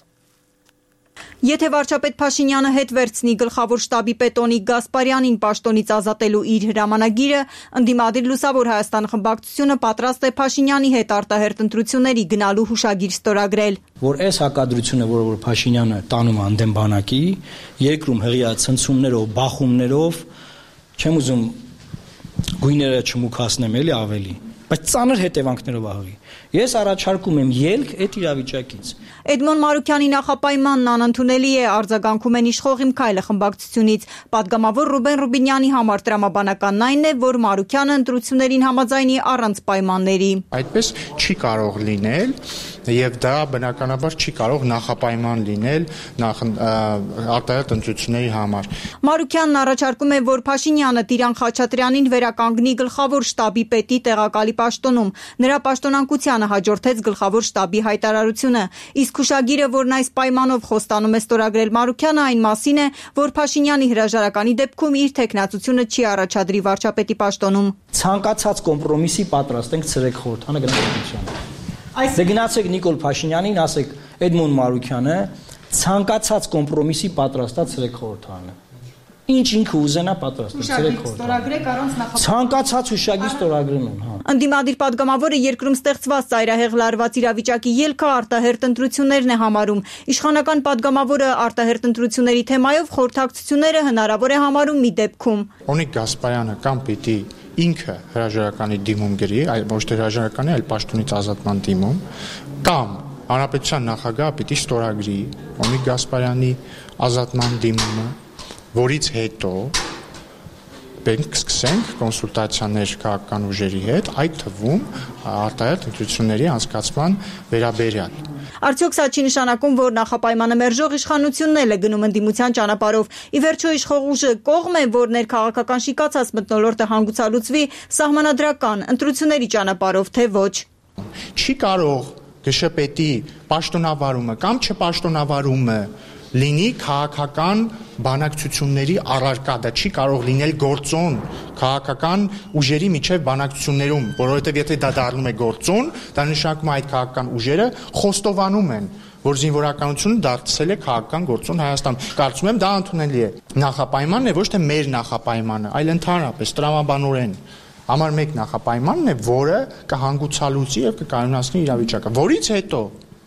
B: Եթե վարչապետ Փաշինյանը հետ վերցնի գլխավոր շտաբի պետ Օնիկ Գասպարյանին պաշտոնից ազատելու իր հրամանագիրը, ընդդիմադիր Լուսավոր Հայաստան խմբակցությունը պատրաստ է Փաշինյանի հետ արտահերթ ընտրությունների գնալու հուշագիր ստորագրել։
F: Որ այս հակադրությունը, որը որ Փաշինյանը տանում է անդեմ բանակի, երկրում հղիա ցնցումներով, բախումներով, չեմ ուզում գույները չմուքացնեմ էլի ավելի, բայց ծանր հետևանքներով աղի։ Ես առաջարկում եմ ելք այդ իրավիճակից։
B: Էդմոն Մարուքյանի նախապայմանն անընդունելի է, արձագանքում են իշխող Իմ Քայլը խմբակցությունից։ Պատգամավոր Ռուբեն Ռուբինյանի համար տրամաբանականն այն է, որ Մարուքյանը ընտրություններին համաձայնի առանց պայմանների։
G: Այդպես չի կարող լինել, եւ դա բնականաբար չի կարող նախապայման լինել արտահերթ ընտրությունների համար։
B: Մարուքյանն առաջարկում է, որ Փաշինյանը Տիրան Խաչատրյանին վերականգնի գլխավոր շտաբի պետի տեղակալի պաշտոնում։ Նրա պաշտոնանկությանը հաջորդեց գլխավոր շտաբի հայտարարությունը։ Իսկ հուշագիրը, որն այս պայմանով խոստանում է ստորագրել Մարուքյանը, այն մասին է, որ Փաշինյանի հրաժարականի դեպքում իր թեկնածությունը չի առաջադրի վարչապետի պաշտոնում։
F: Ցանկացած կոմպրոմիսի պատրաստ ենք ցրեք խորհրդանը գնահատությանը։ Դե գնացեք Նիկոլ Փաշինյանին, ասեք Էդմոն Մարուքյանը ցանկացած կոմպրոմիսի պատրաստա ցրեք խորհրդանը։ Ինչ ինքը ուզենա պատրաստ է ցրեք խորհրդանը։ Ստորագրեք առանց նախապատրաստի։ Ցանկացած հուշագիր ստորագրում եմ, հա։
B: Ընդդիմադիր պատգամավորը երկրում ստեղծված ծայրահեղ լարված իրավիճակի ելքը արտահերթ ընտրություններն է համարում։ Իշխանական պատգամավորը արտահերթ ընտրությունների թեմայով խորհրդակցությունները հնարավոր է համարում մի դեպքում։
G: Օնիկ Գասպարյանը կամ պիտի ինքը հրաժարականի դիմում գրի, ոչ թե հրաժարականի, այլ պաշտոնից ազատման դիմում, կամ հանրապետության նախագահը պիտի ստորագրի Օնիկ Գասպարյանի ազատման դիմումը, որից հետո մենք սկսենք կոնսուլտացիաներ քաղաքական ուժերի հետ, այդ թվում արտահերթ ընտրությունների անցկացման վերաբերյալ։
B: Արդյոք սա չի նշանակում, որ նախապայմանը մերժող իշխանությունն էլ է գնում ընդդիմության ճանապարհով։ Ի վերջո իշխող ուժը կողմ է, որ ներքաղաքական շիկացած մթնոլորտը հանգուցալուծվի սահմանադրական ընտրությունների ճանապարհով, թե ոչ։
G: Չի կարող գշպետի պաշտոնավարումը կամ չպաշտոնավարումը լինի քաղաքական բանակցությունների առարկա, դա չի կարող լինել գործոն քաղաքական ուժերի միջև բանակցություններում, որովհետև եթե դա դառնում է գործոն, դա նշանակում է այդ քաղաքական ուժերը խոստովանում են, որ զինվորականությունը դարձել է քաղաքական գործոն Հայաստանում։ Կարծում եմ դա ընդունելի է։ Նախապայմանն է ոչ թե մեր նախապայմանը, այլ ընդհանրապես տրամաբանորեն համար մեկ նախապայմանն է, որը կհանգուցալուծի եւ կկայունացնի իրավիճակը, որից հետո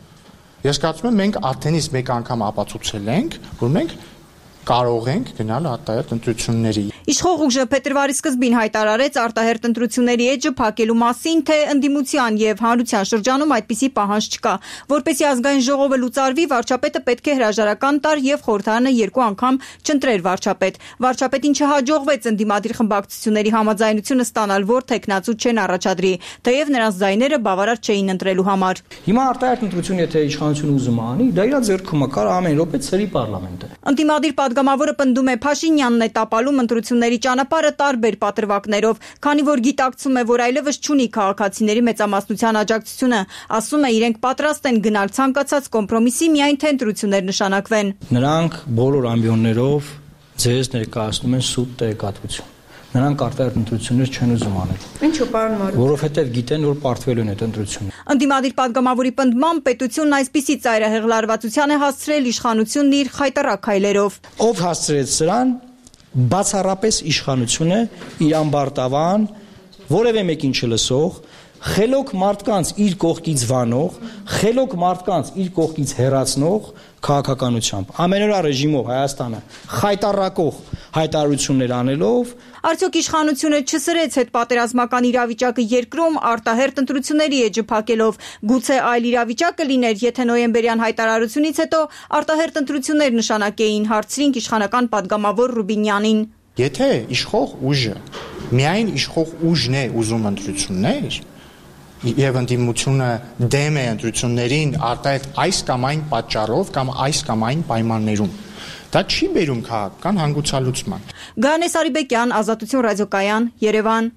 G: ես կարծում եմ մենք արդեն իսկ մեկ անգամ ապացուցել ենք, որ մենք կարող ենք գնալ արտահերթ ընտրությունների։
B: Իշխող ուժը փետրվարի սկզբին հայտարարեց արտահերթ ընտրությունների էջը փակելու մասին, թե ընդդիմության եւ հանրության շրջանում այդպիսի պահանջ չկա։ Որպեսզի ազգային ժողովը լուծարվի, վարչապետը պետք է հրաժարական տար եւ խորհրդարանը երկու անգամ չընտրեր վարչապետ։ Վարչապետին չհաջողվեց ընդդիմադիր խմբակցությունների համաձայնությունը ստանալ, որ թեկնածու չեն առաջադրի, թեև նրանց ձայները բավարար չէին ընտրելու համար։
F: Հիմա արտահերթ ընտրություն եթե իշխանությունը ուզում անի, դա իր ձեռքում է, կարող ամեն րոպե ծրի պարլամենտը։
B: Ընդդիմադիր պատգամավորը պնդում է Փաշինյանն է տապալում ընտրությունների ճանապարհը տարբեր պատրվակներով, քանի որ գիտակցում է, որ այլևս չունի քաղաքացիների մեծամասնության աջակցությունը, ասում է իրենք պատրաստ են գնալ ցանկացած կոմպրոմիսի, միայն թե ընտրություններ նշանակվեն։
F: Նրանք բոլոր ամբիոններով ձեզ ներկայացնում են սուտ տեղեկատվություն։ Նրանք արտահերթ ընտրություններ չեն ուզում անել։
B: Ինչու՞ պարոն Մարուկյան։
F: Որովհետև գիտեն, որ պարտվելու են այդ ընտրությունները։
B: Ընդդիմադիր պատգամավորի պնդմամբ պետությունն այսպիսի ծայրահեղ լարվածության է հասցրել իշխանությունն իր խայտառակ քայլերով։
F: Ով հասցրեց սրան, բացառապես իշխանությունը, իր ամբարտավան, որևէ մեկին չլսող, խելոք մարդկանց իր կողքից վանող, խելոք մարդկանց իր կողքից հեռացնող քաղաքականությամբ, ամենօրյա ռեժիմով Հայաստանը խայտառակող հայտարարություններ անելով,
B: Արդյոք իշխանությունը չսրեց հետպատերազմական իրավիճակը երկրում արտահերթ ընտրությունների էջը փակելով, գուցե այլ իրավիճակ կլիներ, եթե նոյեմբերյան հայտարարությունից հետո արտահերթ ընտրություններ նշանակեին, հարցրինք իշխանական падգամավոր Ռուբինյանին։
G: Եթե իշխող ուժը միայն իշխող ուժն է ուզում ընտրություններ, եւ ընդդիմությունը դեմ է ընտրություններին արտահերթ այս կամ այն պատճառով կամ այս կամ այն պայմաններում, դա չի բերում քաղաքական հանգուցալուծման։
B: Գանես Արիբեկյան, Ազատություն ռադիոկայան, Երևան։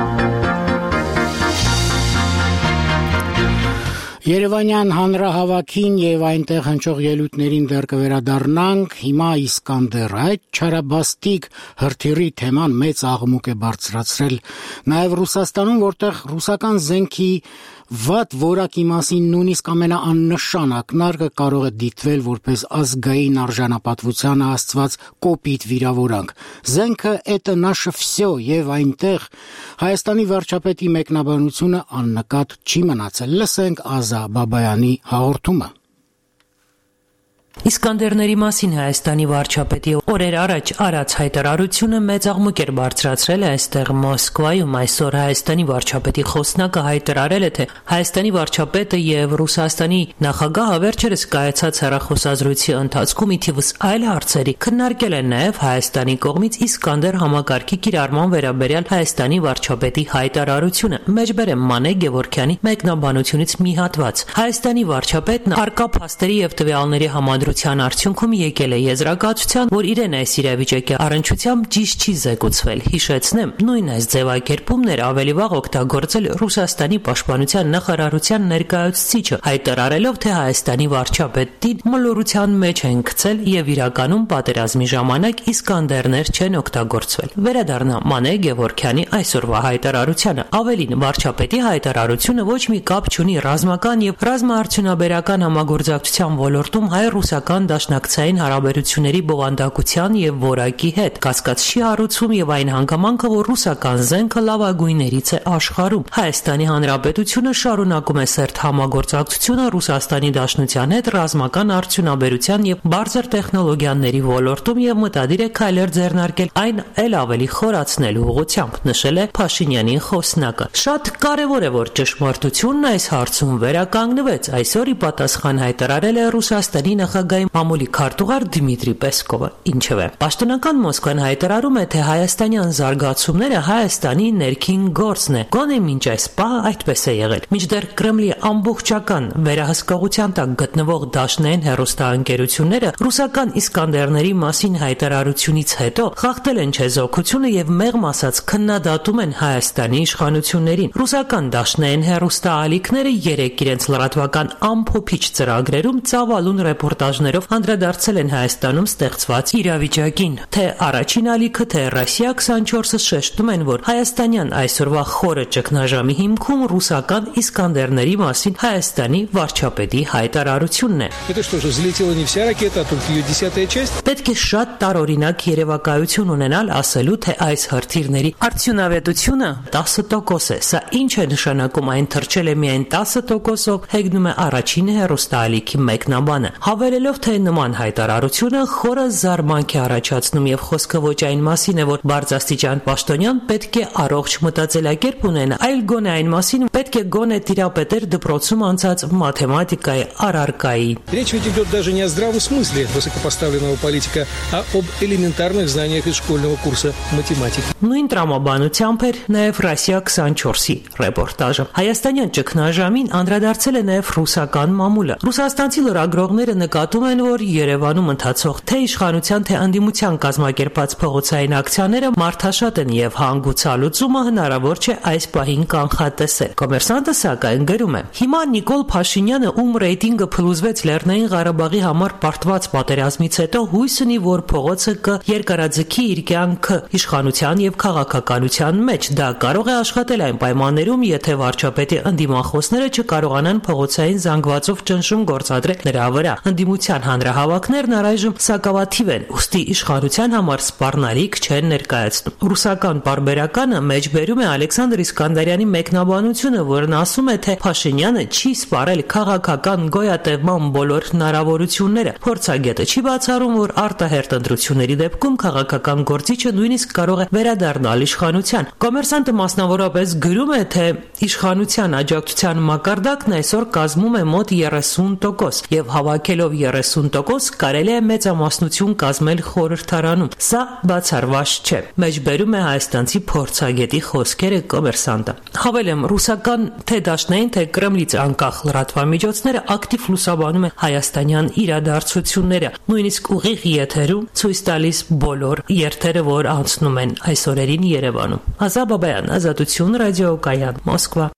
A: Երևանյան հանրահավաքին եւ այնտեղ հնչող ելույթներին դեռ կվերադառնանք, հիմա Իսկանդեր, այդ չարաբաստիկ հրթիռի թեման մեծ աղմուկ է բարձրացրել նաեւ Ռուսաստանում, որտեղ ռուսական զենքի վատ որակի մասին նույնիսկ ամենաաննշան ակնարկը կարող է դիտվել որպես ազգային արժանապատվությանը հասցված կոպիտ վիրավորանք։ Զենքը «это наше всё» եւ այնտեղ Հայաստանի վարչապետի մեկնաբանությունը աննկատ չի մնացել։ Լսենք Ազա Բաբայանի հաղորդումը։
J: Իսկանդերների մասին Հայաստանի վարչապետի օրեր առաջ արած հայտարարությունը մեծ աղմուկ էր բարձրացրել այստեղ Մոսկվայում։ Այսօր Հայաստանի վարչապետի խոսնակը հայտարարել է, թե Հայաստանի վարչապետը եւ Ռուսաստանի նախագահը վերջերս կայացած հեռախոսազրույցի ընթացքում ի թիվս այլ հարցերի քննարկել են նաեւ Հայաստանի կողմից Իսկանդեր համակարգի կիրառման վերաբերյալ Հայաստանի վարչապետի հայտարարությունը։ Մեջբերեմ Մանե Գևորգյանի մեկնաբանությունից մի հատված։ Հայաստանի վարչապետն արկա փաստերի եւ տվյալների համադրության արդյունքում եկել է եզրակացության, որ իրեն այս իրավիճակի առնչությամբ ճիշտ չի զեկուցվել։ Հիշեցնեմ, նույն այս ձևակերպումն էր ավելի վաղ օգտագործել Ռուսաստանի պաշտպանության նախարարության ներկայացուցիչը, հայտարարելով, թե Հայաստանի վարչապետին մոլորության մեջ են գցել եւ իրականում պատերազմի ժամանակ Իսկանդերներ չեն օգտագործվել։ Վերադառնա Մանե Գևորգյանի այսօրվա հայտարարությանը։ Ավելին, վարչապետի հայտարարությունը ոչ մի կապ չունի ռազմական եւ ռազմաարդյունաբերական համագործակցության ոլորտում հայ-ռուսական դաշնակցային հարաբերությունների բովանդակության եւ որակի հետ։ Կասկած չի հարուցում եւ այն հանգամանքը, որ ռուսական զենքը լավագույններից է աշխարհում։ Հայաստանի Հանրապետությունը շարունակում է սերտ համագործակցությունը Ռուսաստանի Դաշնության հետ ռազմական արդյունաբերության եւ բարձր տեխնոլոգիաների ոլորտում եւ մտադիր է քայլեր ձեռնարկել այն ել ավելի խորացնելու ուղղությամբ, նշել է Փաշինյանի խոսնակը։ Շատ կարեւոր է, որ ճշմարտությունն այս հարցում վերականգնվեց։ Այսօր ի պատասխան հայտարարել է Ռուսաստանի նախագահի մամուլի քարտուղար Դմիտրի Պեսկովը։ Ինչևէ, պաշտոնական Մոսկվան հայտարարում է, թե հայաստանյան զարգացումները Հայաստանի ներքին գործն է։ Գոնե մինչ այս պահը այդպես է եղել։ Մինչդեռ Կրեմլի ամբողջական վերահսկողության տակ գտնվող դաշնային հեռուստաընկերությունները ռուսական Իսկանդերների մասին հայտարարությունից հետո խախտել են չեզոքությունը եւ մեղմ ասած քննադատում են Հայաստանի իշխանություններին։ Ռուսական դաշնային հեռուստաալիքները երեք իրենց լրատվական ամփոփիչ ծրագրերում ծավալուն ռեպորտաժներով անդրադարձել են Հայաստանում ստեղծված իրավիճակին։ Թե առաջին ալիքը, թե Ռասիա քսանչորսը շեշտում են, որ հայաստանյան այսօրվա խորը ճգնաժամի հիմքում ռուսական Իսկանդերների մասին Հայաստանի վարչապետի հայտարարությունն է։ Պետք է շատ տարօրինակ երևակայություն ունենալ ասելու, թե այս հրթիռների արդյունավետությունը տասը տոկոս է։ Սա ինչ է նշանակում, այն թռչել է միայն տասը տոկոսով, հեգնում է առաջին հեռուստաալիքի մեկնաբանը, հավելելով, թե նման հայտարարությունը խորը զարմանք է առաջացնում եւ խոսքը ոչ այն մասին է, որ բարձրաստիճան պաշտոնյան պետք է առողջ մտածելակերպ ունենա, այլ գոնե այն մասին պետք է գոնե տիրապետեր դպրոցում անցած մաթեմատիկայի առարկայի։
K: Речь ведь идет даже не о здравом смысле высокопоставленного политика, а об элементарных знаниях из школьного курса математики.
J: Նույն տրամաբանությամբ էր նաև Ռասիա քսանչորսի ռեպորտաժը։ Հայաստանյան ճգնաժամին անդրադարձել է նաև ռուսական մամուլը։ Ռուսաստանցի լրագրողները նկատում են, որ Երևանում ընթացող թե իշխանության, թե ընդդիմության կազմակերպած փողոցային ակցիաները մարդաշատ են եւ հանգուցալուծումը հնարավոր չէ այս պահին կանխատեսել։ Կոմերսանտը սակայն գրում է. հիմա Նիկոլ Փաշինյանը, ում ռեյտինգը փլուզվեց Լեռնային Ղարաբաղի համար պարտված պատերազմից հետո, հույս ունի, որ փողոցը կերկարաձգի իր կյանքը իշխանության եւ քաղաքականության մեջ։ Դա կարող է աշխատել այն պայմաններում, եթե վարչապետի ընդդիմախոսները չկարողանան փողոցային զանգվածով ճնշում գործադրել նրա վրա։ ընդդիմության հանրահավաքներն առայժմ սակավաթիվ են, ուստի իշխանության համար սպառնալիք չեն ներկայացնում։ Ռուսական պարբերականը մեջբերում է Ալեքսանդր Իսկանդարյանի մեկնաբանությունը, որն ասում է, թե Փաշինյանը չի սպառել քաղաքական գոյատևման բոլոր հնարավորությունները։ Փորձագետը չի բացառում, որ արտահերտ ընտրությունների դեպքում քաղաքական գործիչը նույնիսկ կարող է վերադառնալ իշխանության։ Կոմերսանտը մասնավորապես գրում է, թե իշխանության աջակցության մակարդակն այսօր կազմում է մոտ երեսուն տոկոս, եւ հավաքելով երեսուն տոկոս կարելի է մեծամասնություն կազմել խորհրդարանում։ Սա բացառված չէ։ Մեջբերում է հայաստանցի փորձագետի խոսքերը Կոմերսանտը։ Հավելեմ, ռուսական թե դաշնային, թե Կրեմլից անկախ լրատվամիջոցները ակտիվ լուսաբանում են հայաստանյան իրադարձությունները, նույնիսկ ուղիղ եթերում ցույց տալիս բոլոր երթերը, որ անցնում են այս օրերին Երևանում։ Ազատ Բաբայան, Ազատություն, ռադիոկայան, Մոսկվա։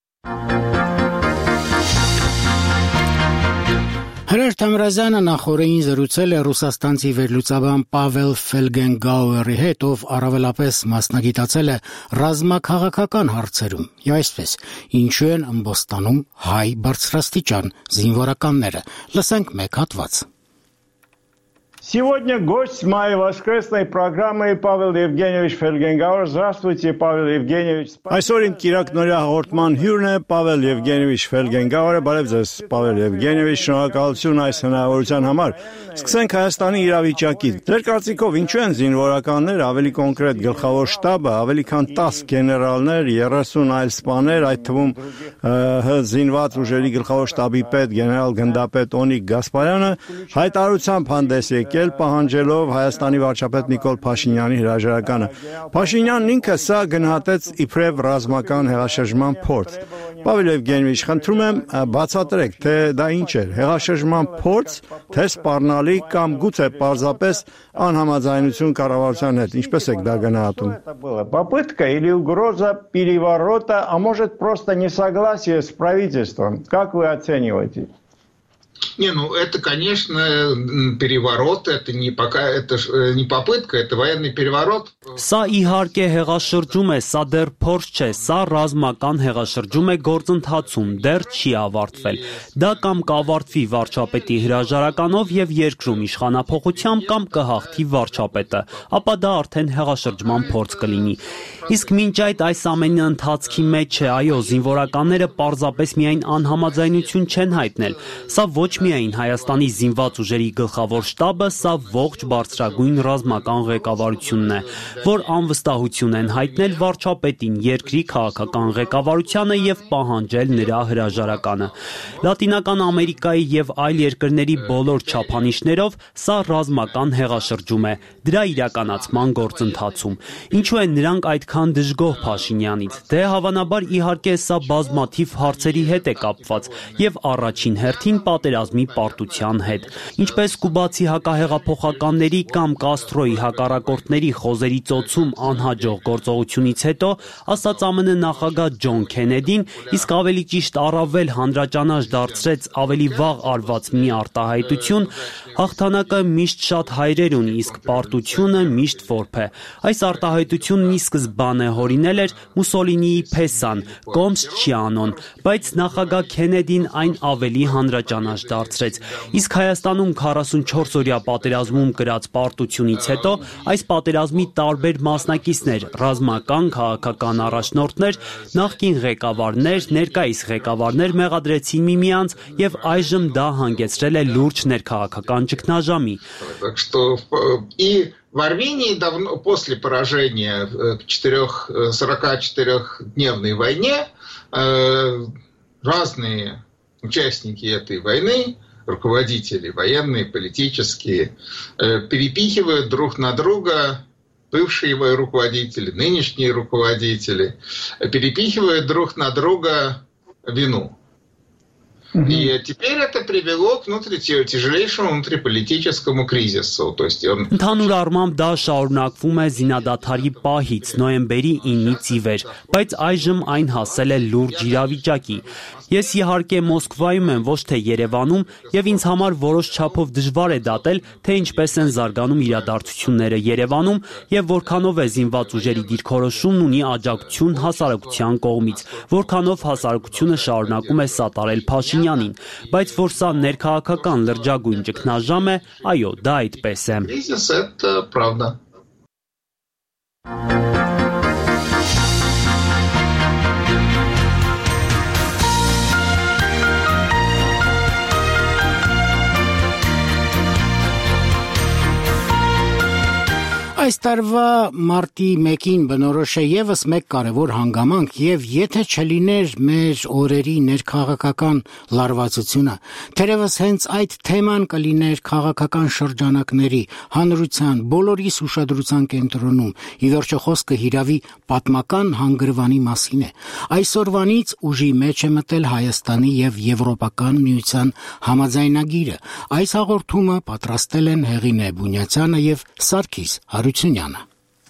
A: Հրեր Թամրազյանը նախորդին զրուցել է ռուսաստանցի վերլուծաբան Պավել Ֆելգենգաուերի հետ, ով առավելապես մասնագիտացել է ռազմաքաղաքական հարցերում։ Եվ այսպես, ինչու են Ըմբոստանում հայ բարձրաստիճան զինվորականները։ Լսենք մեկ հատված։
L: Сегодня гость моей воскресной программы Павел Евгеньевич Фельгенгауэр. Здравствуйте, Павел Евгеньевич.
M: Այսօր իմ կիրակնորյա հաղորդման հյուրն է Պավել Եվգենիևիչ Ֆելգենգաուրը։ Բարև ձեզ, Պավել Եվգենիևիչ, շնորհակալություն այս հնարավորության համար։ Սկսենք Հայաստանի իրավիճակից։ Ձեր կարծիքով ինչու են զինվորականներ, ավելի կոնկրետ գլխավոր շտաբը, ավելի քան տասը գեներալներ, երեսուն այլ սպաներ, այդ թվում ՀՀ զինված ուժերի գլխավոր շտաբի պետ գեներալ գնդապետ Օնիկ Գասպարյանը հայտարարությամբ հանդես եկել պահանջելով Հայաստանի վարչապետ Նիկոլ Փաշինյանի հրաժարականը։ Փաշինյանն ինքը սա գնահատեց իբրև ռազմական հեղաշրջման փորձ։ Պավել Եվգենիևիչ, խնդրում եմ բացատրեք, թե դա ինչ էր, հեղաշրջման փորձ, թե սպառնալիք կամ գուցե պարզապես անհամաձայնություն կառավարության հետ, ինչպես եք դա գնահատում։
L: Попытка или угроза переворота, а может просто несогласие с правительством. Как вы оцениваете?
N: Не, ну это, конечно, переворот, это не пока, это не попытка, это военный переворот.
O: Սա իհարկե հեղաշրջում է, սա դեռ փորձ չէ, սա ռազմական հեղաշրջում է գործընթացում, դեռ չի ավարտվել։ Դա կամ կավարտվի վարչապետի հրաժարականով եւ երկրում իշխանափոխությամբ կամ կհաղթի վարչապետը, ապա դա արդեն հեղաշրջման փորձ կլինի։ Իսկ մինչ այդ այս ամենի ընթացքի մեջ է, այո, զինվորականները պարզապես միայն անհամաձայնություն չեն հայտնել։ Սա ոչ միայն Հայաստանի զինված ուժերի գլխավոր շտաբը, սա ողջ բարձրագույն ռազմական ղեկավարությունն է, որ անվստահություն են հայտնել վարչապետին, երկրի քաղաքական ղեկավարությանը եւ պահանջել նրա հրաժարականը։ Լատինական Ամերիկայի եւ այլ երկրների բոլոր չափանիշներով սա ռազմական հեղաշրջում է, դրա իրականացման գործընթացում։ Ինչու են նրանք այդքան դժգոհ Փաշինյանից։ Դե հավանաբար իհարկե սա բազմաթիվ հարցերի հետ է կապված եւ առաջին հերթին պատերազմի պարտության հետ։ Ինչպես կուբացի հակահեղափոխականների կամ Կաստրոյի հակառակորդների խոզերի ծոցում անհաջող գործողությունից հետո, ասաց ԱՄՆ նախագահ Ջոն Քենեդին, իսկ ավելի ճիշտ առավել հանրաճանաչ դարձրեց ավելի վաղ արված մի արտահայտություն, հաղթանակը միշտ շատ հայրեր ունի, իսկ պարտությունը միշտ որբ է։ Այս արտահայտությունն ի սկզբանե հորինել էր Մուսոլինիի Փեսան, կոմս չի անոն, բայց նախագահ Քենեդին այն ավելի հանրաճանաչ դարձրեց։ Իսկ Հայաստանում քառասունչորս-օրյա պատերազմում կրած պարտությունից հետո այս պատերազմի տարբեր մասնակիցներ, ռազմական, քաղաքական առաջնորդներ, նախկին ղեկավարներ, ներկայիս ղեկավարներ մեղադրեցին միմյանց եւ այժմ դա հանգեցրել է լուրջ ներքաղաքական ճգնաժամի։
N: Так что и в Армении давно после поражения в сорокачетырёхдневной войне разные участники этой войны, руководители военные, политические, перепихивают друг на друга, бывшие руководители, нынешние руководители, перепихивают друг на друга вину. И теперь это привело к тяжелейшему внутриполитическому кризису. То есть он...
O: Ընդհանուր առմամբ դա շարունակվում է զինադադարի պահից նոյեմբերի ինից ի վեր, բայց այժմ այն հասել է լուրջ իրավիճակի։ Ես իհարկե Մոսկվայում եմ, ոչ թե Երևանում, եւ ինձ համար որոշ չափով դժվար է դատել, թե ինչպես են զարգանում իրադարձությունները Երևանում եւ որքանով է զինված ուժերի դիրքորոշումն ունի աջակցություն հասարակության կողմից, որքանով հասարակությունը շարունակում է սատարել Փաշինյանին։ Փաշինյանին, բայց որ սա ներքաղաքական լրջագույն ճգնաժամ է, այո, դա այդպես է։
N: Это правда.
A: Այս տարվա մարտի մեկին բնորոշ է եւս մեկ կարևոր հանգամանք եւ եթե չլիներ մեր օրերի ներքաղաքական լարվածությունը, թերևս հենց այդ թեման կլիներ քաղաքական շրջանակների, հանրության, բոլորիս ուշադրության կենտրոնում, ի վերջո խոսքը հիրավի պատմական հանգրվանի մասին է։ Այսօրվանից ուժի մեջ է մտել Հայաստանի եւ Եվրոպական միության համաձայնագիրը։ Այս հաղորդումը պատրաստել են Հեղինե Բունյացյանը եւ Սարգիս Հարությունյանը։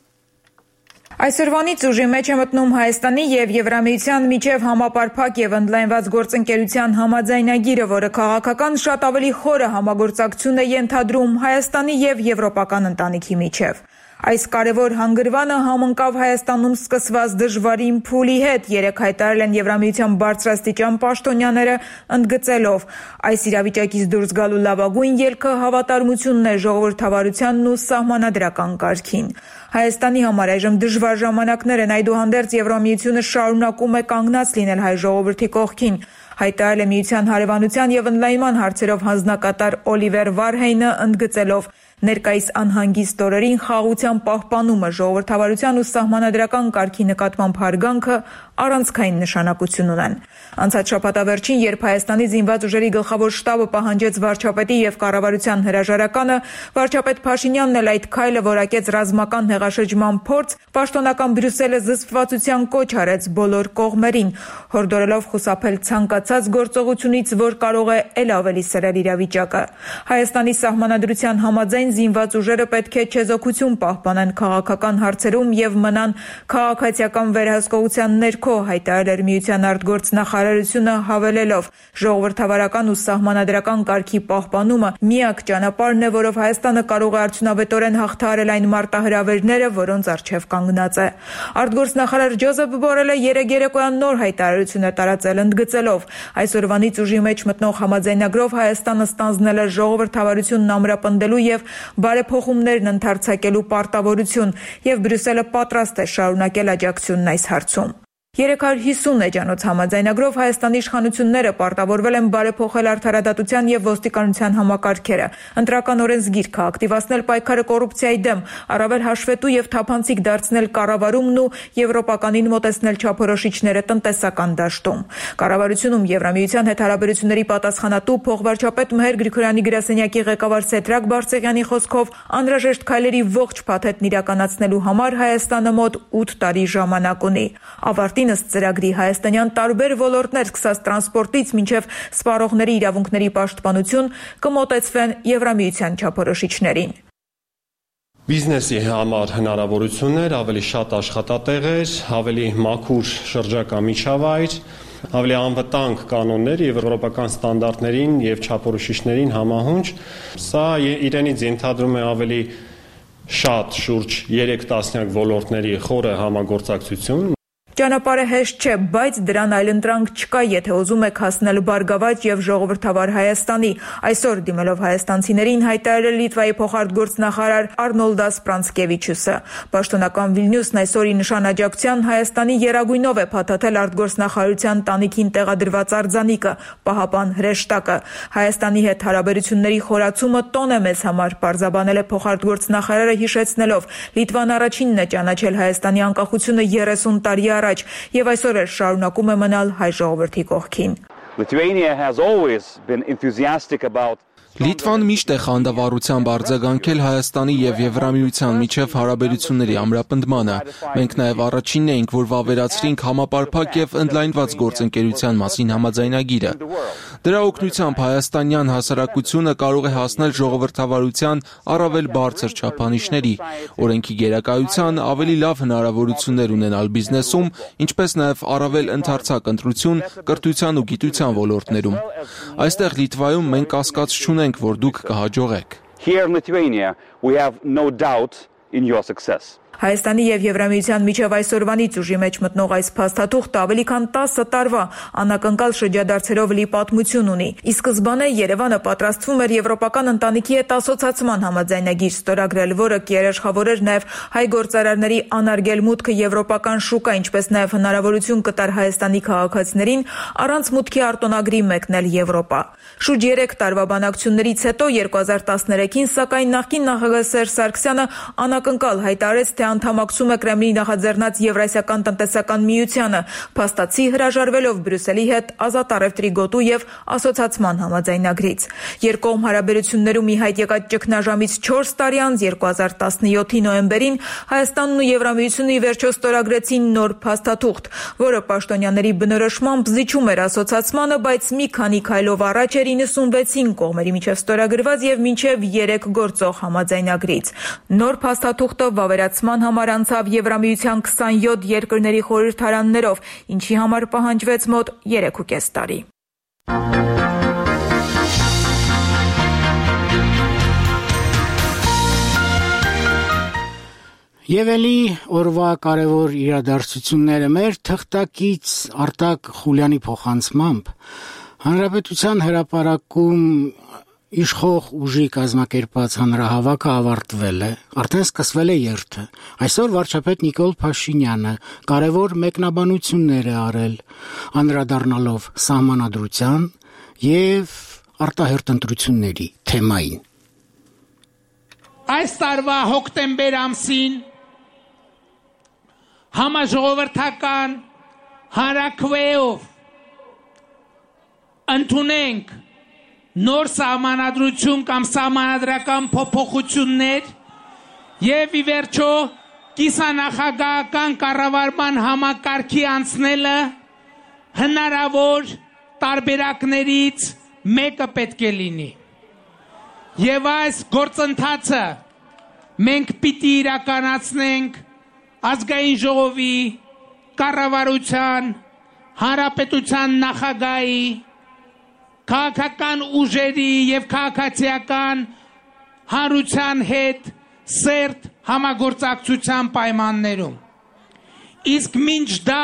H: Այսօրվանից ուժի մեջ է մտնում Հայաստանի եւ Եվրամիության միջև համապարփակ եւ ընդլայնված գործընկերության համաձայնագիրը, որը քաղաքական շատ ավելի խորը համագործակցություն է ենթադրում Հայաստանի եւ Եվրոպական ընտանիքի միջև։ Այս կարևոր հանգրվանը համընկավ Հայաստանում սկսված դժվարին փուլի հետ, երեք հայտարարել են Եվրամիության բարձրաստիճան պաշտոնյաները, ընդգծելով այս իրավիճակից դուրս գալու լավագույն ելքը հավատարմությունն է ժողովրդավարությանն ու սահմանադրական կարգին։ Հայաստանի համար այժմ դժվար ժամանակներ են, այդուհանդերձ Եվրամիությունը շարունակում է կանգնած լինել հայ ժողովրդի կողքին, հայտարարել է միության հարևանության եւ ընդլայնման հարցերով հանձնակատար Օլիվեր Վարհեյնը, ընդգծելով ներկայիս անհանգիստ օրերին խաղաղության պահպանումը, ժողովրդավարության ու սահմանադրական կարգի նկատմամբ հարգանքը առանցքային նշանակություն ունեն։ Անցած շաբաթավերջին, երբ Հայաստանի զինված ուժերի գլխավոր շտաբը պահանջեց վարչապետի եւ կառավարության հրաժարականը, վարչապետ Փաշինյանն էլ այդ քայլը որակեց ռազմական հեղաշրջման փորձ, պաշտոնական Բրյուսելը զսպվածության կոչ արեց բոլոր կողմերին, հորդորելով խուսափել ցանկացած գործողությունից, որ կարող է ել ավելի սրել իրավիճակը։ Հայաստանի սահմանադրության համաձայն զինված ուժերը պետք է չեզոքություն պահպանեն քաղաքական հարցերում եւ մնան քաղաքացիական վերահսկողության ներքո, հայտարարել միության արտգործնախարարությունը, հավելելով ժողովրդավարական ու սահմանադրական կարգի պահպանումը միակ ճանապարհն է, որով Հայաստանը կարող է արդյունավետորեն հաղթահարել այն մարտահրավերները, որոնց առջև կանգնած է։ Արտգործնախարար Ջոզեֆ Բորելը երեկոյան նոր հայտարարություն է տարածել, ընդգծելով այսօրվանից ուժի մեջ մտնող համաձայնագրով Հայաստանը ստանձնել է ժողովրդավարությունն ամրապնդելու եւ բարեփոխումներն ընդարձակելու պարտավորություն եւ Բրյուսելը պատրաստ է շարունակել աջակցությունն այս հարցում։ երեք հարյուր հիսուն էջանոց համաձայնագրով Հայաստանի իշխանությունները պարտավորվել են բարեփոխել արդարադատության եւ ոստիկանության համակարգերը, ընտրական օրենսգիրքը, ակտիվացնել պայքարը կոռուպցիայի դեմ, առավել հաշվետու եւ թափանցիկ դարձնել կառավարումն ու եվրոպականին մոտեցնել չափորոշիչները տնտեսական դաշտում։ Կառավարությունում Եվրամիության հետ հարաբերությունների պատասխանատու փոխվարչապետ Մհեր Գրիգորյանի գրասենյակի ղեկավար Սեդրակ Բարսեղյանի խոսքով անհրաժեշտ քայլերի ողջ փաթեթն իրականացնելու համար Հայաստանը մոտ ութ տարի ժամանակ ունի։ Ավարտին ըստ ծրագրի հայաստանյան տարբեր ոլորտներ, սկսած տրանսպորտից մինչև սպառողների իրավունքների պաշտպանություն, կմոտեցվեն Եվրամիության չափորոշիչներին։
P: Բիզնեսի համար հնարավորություններ, ավելի շատ աշխատատեղեր, ավելի մաքուր շրջակա միջավայր, ավելի անվտանգ կանոններ եւ եվրոպական ստանդարտներին եւ չափորոշիչներին համահունչ, սա իրենից ենթադրում է ավելի շատ շուրջ երեք տասնյակ ոլորտների խորը համագործակցություն։
H: Ճանապարհը հեշտ չէ, բայց դրան այլընտրանք չկա, եթե ուզում եք հասնել բարգավաճ եւ ժողովրդավար Հայաստանի։ Այսօր դիմելով հայաստանցիներին հայտարարել Լիտվայի փոխարտգործնախարար Արնոլդաս Պրանցկևիչուսը։ Պաշտոնական Վիլնյուսն այսօրի նշանաջակցության Հայաստանի երագույնով է փաթաթել արտգործնախարարության տանիքին տեղադրված արձանիկը՝ պահապան հրեշտակը։ Հայաստանի հետ հարաբերությունների խորացումը տոն է մեզ համար, պարզաբանել է փոխարտգործնախարարը, հիշեցնելով Լիտվան առաջինն է ճանաչել Հայաստանի անկախությունը երեսուն տարի առաջ եւ այսօր էլ շարունակում է մնալ հայ ժողովրդի կողքին։
Q: Lithuania has always been enthusiastic about
U: Լիտվան միշտ է խանդավառությամբ արձագանքել Հայաստանի եւ Եվրամիության միջև հարաբերությունների ամրապնդմանը։ Մենք նաեւ առաջինն էինք, որ վավերացրինք համապարփակ եւ ընդլայնված գործընկերության մասին համաձայնագիրը։ Դրա օգնությամբ հայաստանյան հասարակությունը կարող է հասնել ժողովրդավարության առավել բարձր չափանիշների, օրենքի գերակայության, ավելի լավ հնարավորություններ ունենալ բիզնեսում, ինչպես նաեւ առավել ընդարձակ ընտրություն, կրթության ու գիտության ոլորտներում։ Այստեղ Լիտվայում մենք կասկած չունենք, որ դուք կհաջողեք։
Q: Here in Lithuania we have no doubt in your success.
H: Հայաստանի եւ Եվրամիության միջև այսօրվանից ուժի մեջ մտնող այս փաստաթուղթը ավելի քան տասը տարվա անակնկալ շրջադարձերով լի պատմություն ունի։ Ի սկզբանե Երևանը պատրաստվում էր եվրոպական ընտանիքի հետ ասոցացման համաձայնագիր ստորագրել, որը կերաշխավորեր նաեւ հայ գործարարների անարգել մուտքը եվրոպական շուկա, ինչպես նաեւ հնարավորություն կտար Հայաստանի քաղաքացիներին առանց մուտքի արտոնագրի մեկնել Եվրոպա։ Շուրջ երեք տարվա բանակցություններից հետո երկու հազար տասներեքին սակայն նախկին նախագահ Սերժ Սարգսյանը անակնկալ հայտարարեց, թե անդամակցում է Կրեմլի նախաձեռնած Եվրասիական տնտեսական միությանը, փաստացի հրաժարվելով Բրյուսելի հետ ազատ առևտրի գոտու եւ ասոցացման համաձայնագրից։ Երկկողմ հարաբերություններում ի հայտ եկած ճգնաժամից չորս տարի անց երկու հազար տասնյոթի նոյեմբերին Հայաստանն ու Եվրամիությունը ի վերջո ստորագրեցին նոր փաստաթուղթ, որը պաշտոնյաների բնորոշմամբ զիջում էր ասոցացմանը, բայց մի քանի քայլով առաջ էր իննսունվեցին կողմերի միջև ստորագրված եւ մինչեւ երեք գործող համաձայնագրից։ Նոր փաստաթուղթը վավերացման համար անցավ Եվրամիության քսանյոթ երկրների խորհրդարաններով, ինչի համար պահանջվեց մոտ երեք ու կես տարի։
A: Եվ էլի օրվա կարևոր իրադարձությունները մեր թղթակից Արտակ Խուլյանի փոխանցմամբ Հանրապետության հրապարակում իշխող ուժի կազմակերպած հանրահավաքը ավարտվել է, արդեն սկսվել է երթը։ Այսօր վարչապետ Նիկոլ Փաշինյանը կարևոր մեկնաբանություններ է արել, անդրադառնալով սահմանադրության եւ արտահերտ ընտրությունների թեմային։
T: Այս տարվա հոկտեմբեր ամսին համաժողովրդական հանրաքվեով ընդունենք նոր սահմանադրություն կամ սահմանադրական փոփոխություններ եւ ի վերջո կիսանախագահական կառավարման համակարգի անցնելը հնարավոր տարբերակներից մեկը պետք է լինի։ Եվ այս գործընթացը մենք պիտի իրականացնենք ազգային ժողովի, կառավարության, հանրապետության նախագահի, քաղաքական ուժերի եւ քաղաքացիական հանրության հետ սերտ համագործակցության պայմաններում։ Իսկ մինչ դա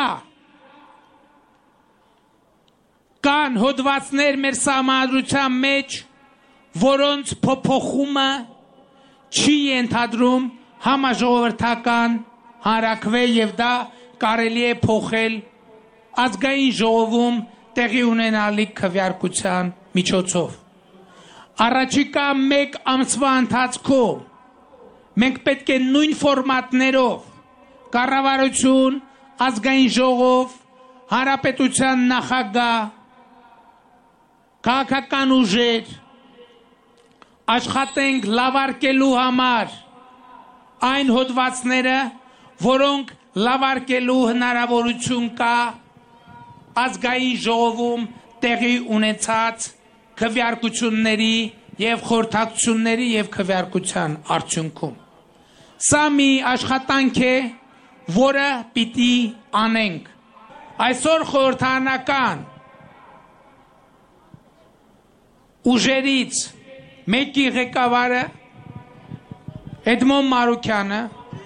T: կան հոդվածներ մեր սահմանադրության մեջ, որոնց փոփոխումը չի ենթադրում համաժողովրդական հանրաքվե եւ դա կարելի է փոխել ազգային ժողովում տեղի ունենալիք քվեարկության միջոցով։ Առաջիկա մեկ ամսվա ընթացքում մենք պետք է նույն ֆորմատներով կառավարություն, ազգային ժողով, հանրապետության նախագահ, քաղաքական ուժեր աշխատենք լավարկելու համար այն հոդվածները, որոնք լավարկելու հնարավորություն կա ազգային ժողովում տեղի ունեցած քվեարկությունների եւ խորհրդակցությունների եւ քվեարկության արդյունքում։ Սա մի աշխատանք է, որը պիտի անենք։ Այսօր խորհրդարանական ուժերից մեկի ղեկավարը Էդմոն Մարուկյանը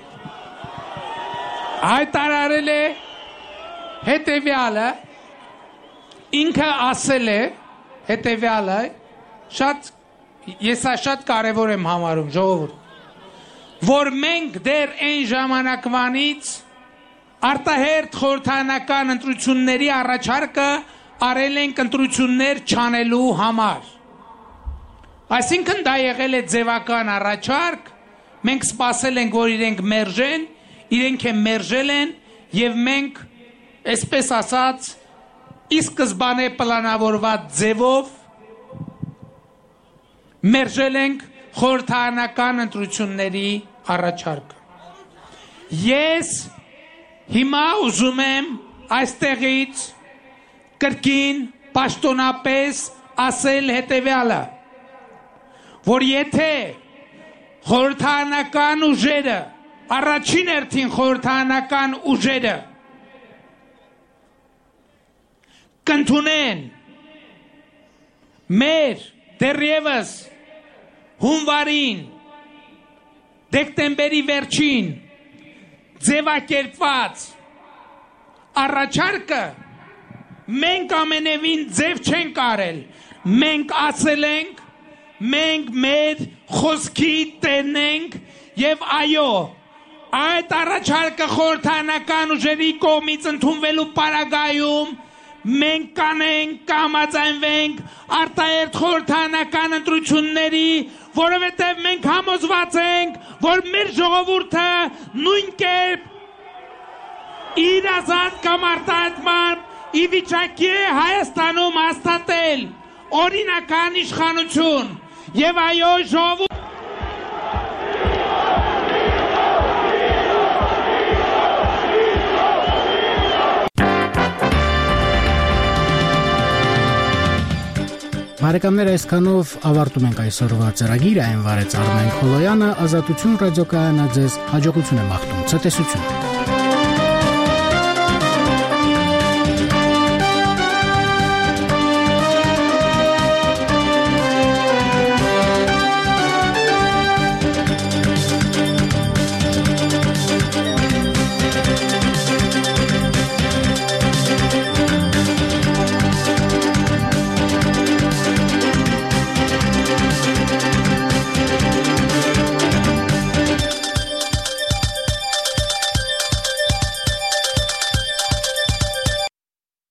T: հայտարարել է հետևյալը, ինքը ասել է հետևյալը, շատ ես շատ կարևոր եմ համարում ժողովուրդ, որ մենք դեռ այն ժամանակվանից արտահերթ խորհրդարանական ընտրությունների առաջարկը արել ենք ընտրություններ չանելու համար։ Այսինքն դա եղել է ձևական առաջարկ, մենք սպասել ենք, որ իրենք մերժեն, իրենք է մերժել են եւ մենք, այսպես ասած, ի սկզբանե պլանավորված ձևով մերժել ենք խորհրդարանական ընտրությունների առաջարկը։ Ես հիմա ուզում եմ այստեղից կրկին պաշտոնապես ասել հետևյալը, որ եթե խորհրդարանական ուժերը, առաջին հերթին խորհրդարանական ուժերը կընդունեն մեր դեռևս հունվարին, դեկտեմբերի վերջին ձևակերպված առաջարկը մենք ամենևին ձև չենք արել, մենք ասել ենք, մենք մեր խոսքի տերն ենք եւ այո, այդ առաջարկը խորհրդանական ուժերի կողմից ընդունվելու պարագայում մենք կանենք, կհամաձայնվենք արտահերթ խորհրդանական ընտրությունների, որովհետև մենք համոզված ենք, որ մեր ժողովուրդը նույն կերպ իր ազատ կամ արտահայտման ի վիճակի է Հայաստանում հաստատել օրինական իշխանություն եւ այո ժողովուրդ
A: Բարեկամներ, այսքանով ավարտում ենք այսօրվա ծրագիրը, այն վարեց Արմեն Խոլոյանը, Ազատություն ռադիոկայանը ձեզ հաջողություն է մաղթում, ցտեսություն։